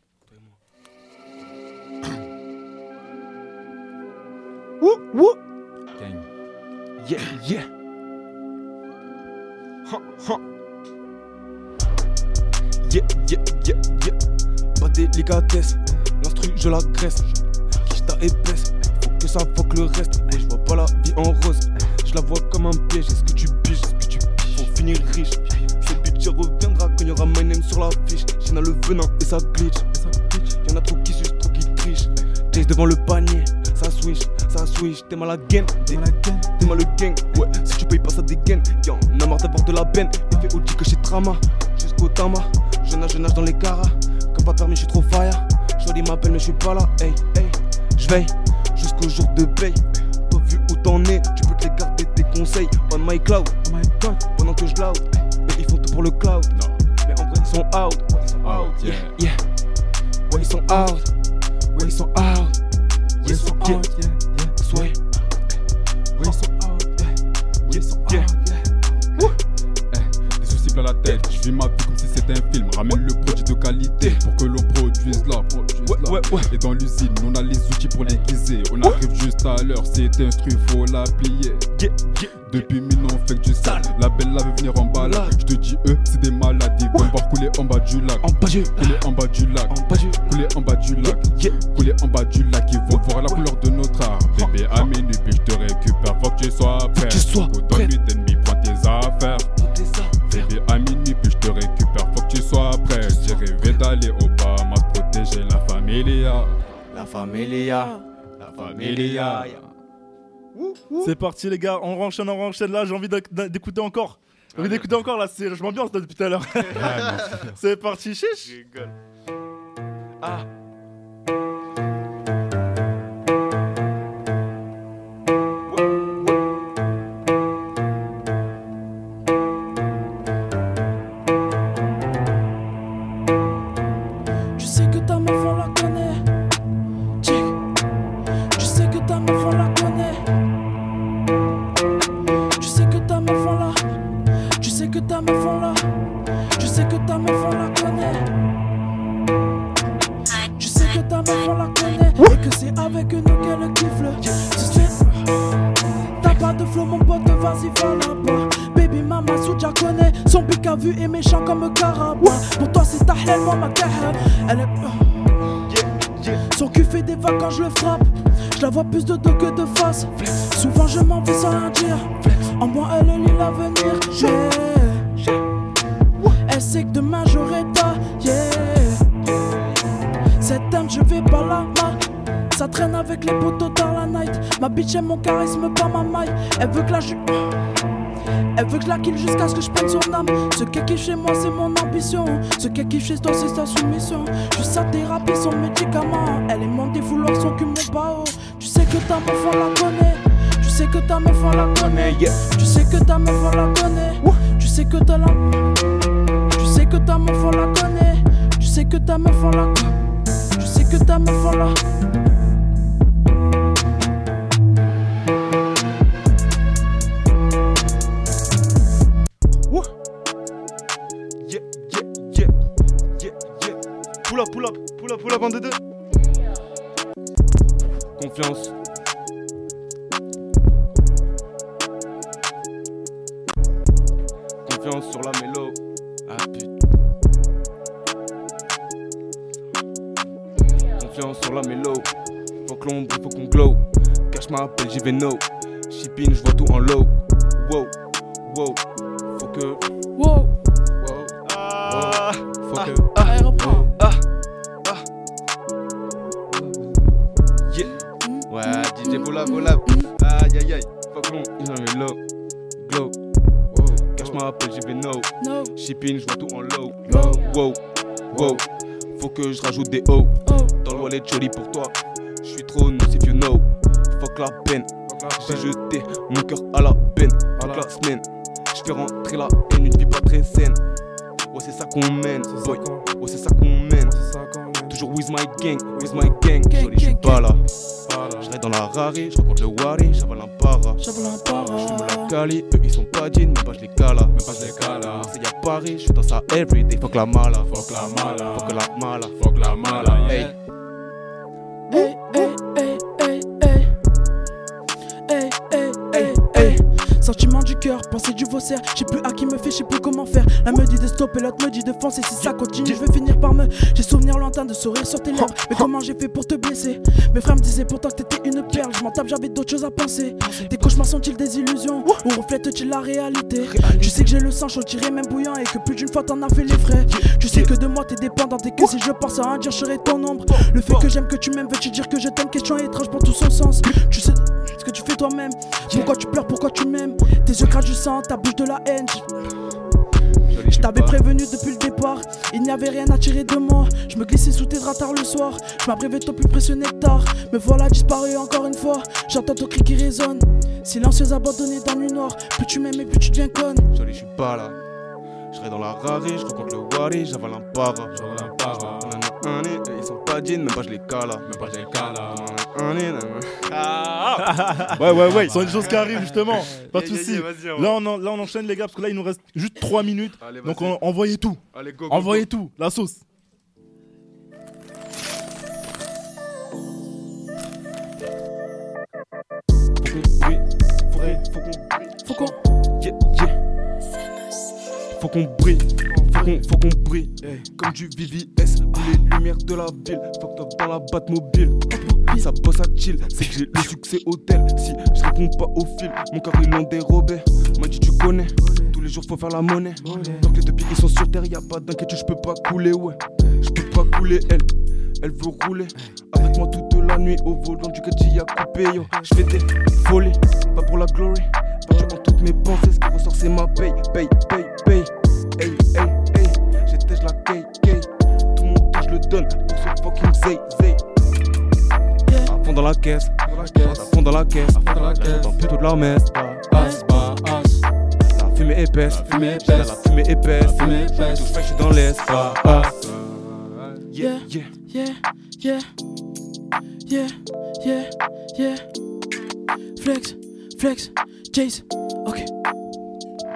Wouh, wouh. Gang. Yeah, yeah. Ha, ha. Yeah, yeah, yeah, yeah. Pas délicatesse, l'instru je la graisse. Quicheta épaisse, faut que ça fuck le reste. Et je vois pas la vie en rose, je la vois comme un piège. Est-ce que tu piges, est-ce que tu piges? Faut finir riche. Ce budget reviendra quand y'aura my name sur la fiche. J'en le venin et ça glitch. Y'en a trop qui sucent, trop qui trichent. Chase devant le panier, ça switch, ça switch. T'es mal à gain, t'es mal à gain, t'es mal le gang. Ouais, si tu payes pas ça dégaine. Y'en a marre d'avoir de la peine. Effet O G que chez Trama, jusqu'au Tama. Je nage, je nage dans les caras. Comme pas permis, je suis trop fire. Jody m'appelle, mais je suis pas là. Hey, hey, j'veille jusqu'au jour de paye. Pas vu où t'en es, tu peux te les garder tes conseils. On my cloud, oh my god, pendant que je loud. Mais ils font tout pour le cloud. Non. Mais en vrai, ils sont out. Ouais, ils sont out, yeah. yeah. Ouais, ils sont out. Ouais, ils sont out. Ouais, ils sont out, yeah, yeah. Soyez. Ouais, ils sont out, yeah. Ouais, ils sont out, yeah. Des soucis plein la tête, je vis ma vie comme si c'était un film. Ramène le produit de qualité pour que l'on produise là, produise ouais, là. Ouais, ouais. Et dans l'usine, on a les outils pour l'aiguiser. On arrive juste à l'heure, c'est instru, faut la plier. Yeah, yeah. Depuis mille ans, on fait que du sale. La belle la veut venir en balade. Je te dis, eux, c'est des malades. Ils vont voir couler en bas du lac. En bas du lac. Couler en bas du lac. En bas du Couler en bas du lac. Yeah, yeah. Couler en bas du lac. Ils vont voir la couleur de notre art. Bébé, à minuit, puis je te récupère. Faut que tu sois prêt. tu sois Go dans l'huile d'ennemi, prends tes affaires. Bébé, à minuit, puis je te récupère. Faut que tu sois prêt. J'ai rêvé d'aller au Bahamas, protéger la familia. La familia. La familia. C'est parti, les gars. On enchaîne, on enchaîne. Là, j'ai envie d'écouter encore. J'ai envie d'écouter encore là. C'est... Je m'ambiance depuis tout à l'heure. C'est parti, chiche. Ah. sais que ta meuf on la, tu sais que ta meuf on la connaît. Tu sais que ta meuf on la connaît et que c'est avec nous qu'elle kiffe le. Tu sais, t'as pas de flow mon pote, vas-y va là-bas. Baby mama Souja connaît, son pic à vue est méchant comme Karaba. Pour toi c'est ta hell, moi ma caha. Elle est. Son cul fait des vagues quand je le frappe. Je la vois plus de dos que de face. Souvent je m'en vais sans rien dire. En moi elle lit l'avenir. Yeah. Elle sait que demain j'aurai ta. Yeah. Cette dame je vais pas la mal. Ça traîne avec les potos dans la night. Ma bitch aime mon charisme pas ma maille. Elle veut que la ju... Elle veut que je la kill jusqu'à ce que je prenne son âme. Ce qu'elle kiffe chez moi c'est mon ambition. Ce qu'elle kiffe chez toi c'est sa soumission. Juste sa thérapie, son médicament. Elle est mon défouloir, son cul, mon pao. Tu sais que ta meuf on la connaît. Tu sais que ta meuf on la connaît. Tu sais que ta meuf on la connaît. Tu sais que ta la... Tu sais que ta meuf on la connaît. Tu sais que ta meuf on la connaît. Tu sais que ta meuf on la... Pull up, pull up, pull up, pull up, un, deux, deux. Confiance. Confiance sur la mélo. Ah putain. Confiance sur la mélo. Faut que l'ombre, faut qu'on glow. Cache m'appelle, j'y vais no. Shipping, j'vois tout en low. Wow, wow. Faut que. Wow. Wow. Ah. Faut ah. que. Ah, elle reprend. Ah. Yeah. Ouais, D J Bola Bola. Aïe aïe aïe. Fuck long, il en est low. Glow. Cache m'appelle, j'y vais no. No. Shipping, j'vois tout en low. Low. Wow. Wow. Faut que je rajoute des O. Dans le wallet joli pour toi. J'suis trop nocif, you know. Fuck la peine. J'ai jeté mon cœur à la peine. Toute la semaine. J'fais rentrer la haine, une vie pas très saine. Ouais, c'est ça qu'on mène, boy. Ouais, c'est ça qu'on mène. Toujours with my gang, with my gang. Joli, j'suis pas là. J'reste dans la Rari, j'rencontre le Wari, j'avale un para. J'fume la Cali, eux ils sont pas jeans, même pas j'les cala. Même pas j'les cala. C'est y'a Paris, j'suis dans sa everyday. Fuck la mala, fuck la mala, fuck la mala, fuck la mala. Hey. Hey, hey, hey, hey, hey. Hey, hey, hey, hey. Sentiment du cœur, pensée du faussaire. J'sais plus à qui me fait, j'sais plus comment faire. L'un me dit de stopper, l'autre me dit de foncer. Si ça continue, je vais finir par me. J'ai souvenir lointain de sourire sur tes lèvres. Mais comment j'ai fait pour te blesser? Mes frères me disaient pourtant que t'étais une perle. Je m'en tape, j'avais d'autres choses à penser. Tes cauchemars sont-ils des illusions ou reflètent-ils la réalité? Tu sais que j'ai le sang chaud, tiré même bouillant. Et que plus d'une fois t'en as fait les frais. Tu sais que de moi t'es dépendant. Et que si je pense à un dire, je serai ton ombre. Le fait que j'aime que tu m'aimes, veux-tu dire que je t'aime? Question étrange pour tout son sens. Tu sais ce que tu fais toi-même. Pourquoi tu pleures, pourquoi tu m'aimes? Tes yeux crachent du sang, ta bouche de la haine. Je t'avais prévenu depuis le départ, il n'y avait rien à tirer de moi. Je me glissais sous tes draps tard le soir. Je m'abreuvais ton plus précieux nectar. Me voilà disparu encore une fois. J'entends ton cri qui résonne. Silencieuse abandonnée dans nuit noire. Plus tu m'aimes et plus tu deviens conne. Jolie, je suis pas là. Je serai dans la Rari, je rencontre le Wari, j'avale un para. J'avale un para. On en a un nez, ils sont pas jeans, même pas je les cala. Même pas je les cala. On en a un nez, ah. Ouais, ouais, ouais, ce sont des choses qui arrivent justement. Pas de Yeah, yeah, soucis. yeah, vas-y, on Là, on en- là, on enchaîne les gars, parce que là, il nous reste juste trois minutes. Allez, Donc, vas-y. on, envoyez tout. Allez, go, go, Envoyez go. tout. La sauce. Faut qu'on yeah, yeah. Faut qu'on brille, faut qu'on, faut qu'on brille. Hey. Comme du V V S, où les lumières de la ville. Fuck up dans la Batmobile. Ça bosse à chill, c'est que j'ai le succès hôtel. Si je réponds pas au fil, mon cœur ils l'ont dérobé. M'a dit tu connais, tous les jours faut faire la monnaie. Tant que les deux pieds sont sur terre, y'a pas d'inquiétude, je peux pas couler, ouais. Je peux pas couler, elle, elle veut rouler. Avec moi toute la nuit au volant du Gadji à couper, yo. Je fais des folies, pas pour la glory. Perdu en toutes mes pensées, ce qui ressort c'est ma paye, paye, paye, paye. Hey, hey, hey, j'étais la K K. Tout mon temps je le donne pour ce fucking zay, zay. À fond dans la caisse, à fond dans la caisse, j'entends plus toute la messe. Passe, passe. La fumée épaisse, la fumée épaisse, la fumée épaisse, la fumée épaisse. Tout fait, je suis dans l'espace. Yeah, yeah, yeah, yeah, yeah, yeah, yeah. Flex, flex, Jace, ok.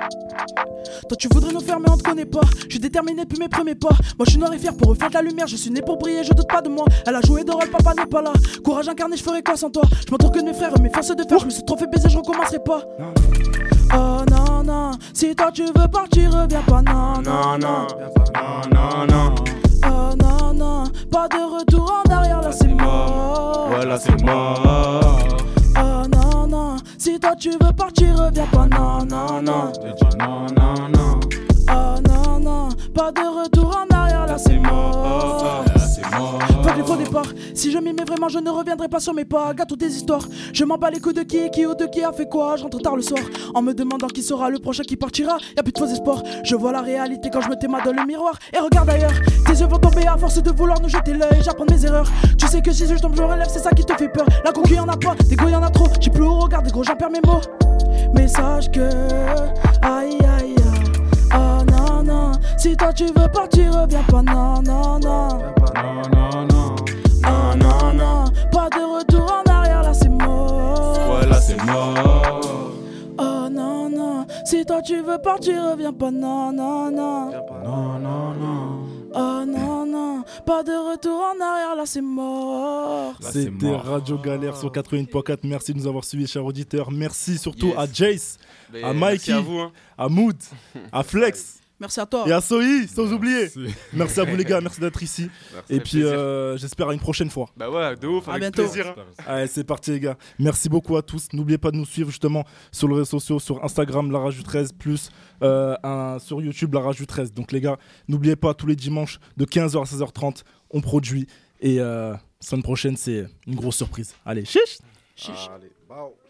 Toi tu voudrais nous faire mais on te connaît pas. Je suis déterminé depuis mes premiers pas. Moi je suis noir et fier pour refaire de la lumière. Je suis né pour briller, je doute pas de moi. Elle a joué de rôle, papa n'est pas là. Courage incarné, je ferai quoi sans toi? Je m'entoure que de mes frères, mes forces de fer. Je me suis trop fait baiser, je recommencerai pas. Oh non non, si toi tu veux partir, reviens pas. Non non non, non non non. Oh non non, pas de retour en arrière, là c'est mort. Ouais là c'est mort. Oh non non, si toi tu veux partir, reviens pas. Non non non. Non non non. Oh non non, pas de retour en arrière, là c'est mort. C'est mort. Pas de faux départ. Si je m'y mets vraiment, je ne reviendrai pas sur mes pas. Gâteau des histoires. Je m'en bats les coups de qui est qui ou de qui a fait quoi. Je rentre tard le soir en me demandant qui sera le prochain qui partira. Y'a plus de faux espoirs. Je vois la réalité quand je me téma dans le miroir. Et regarde ailleurs, tes yeux vont tomber à force de vouloir nous jeter l'œil. J'apprends mes erreurs. Tu sais que si je tombe, je relève, c'est ça qui te fait peur. La concu y'en a pas, des gros y'en a trop. J'ai plus au regard des gros, j'en perds mes mots. Mais sache que aïe aïe aïe. Oh non non, si toi tu veux partir, reviens pas. Non non non. Non non non. Oh non non, pas de retour en arrière, là c'est mort. Ouais là c'est mort. Oh non non, si toi tu veux partir, reviens pas. Non non non. Non non non. Oh non non, pas de retour en arrière, là c'est mort. Là, c'est C'était mort. Radio Galère sur quatre-vingt-huit point quatre. Merci de nous avoir suivis, chers auditeurs. Merci surtout Yes. à Jace, Mais à merci Mikey, à vous, hein. à Mood, à Flex. Merci à toi. Et à Sohi, sans oublier. Merci. Merci à vous les gars, merci d'être ici. Merci, Et ça puis fait plaisir. euh, j'espère à une prochaine fois. Bah ouais, de ouf, À avec bientôt. plaisir. hein. Allez, c'est parti les gars. Merci beaucoup à tous. N'oubliez pas de nous suivre justement sur les réseaux sociaux, sur Instagram, La Rage du treize, plus euh, un, sur YouTube, La Rage du treize. Donc les gars, n'oubliez pas, tous les dimanches de quinze heures à seize heures trente, on produit. Et euh, semaine prochaine, c'est une grosse surprise. Allez, chiche. Allez, bao.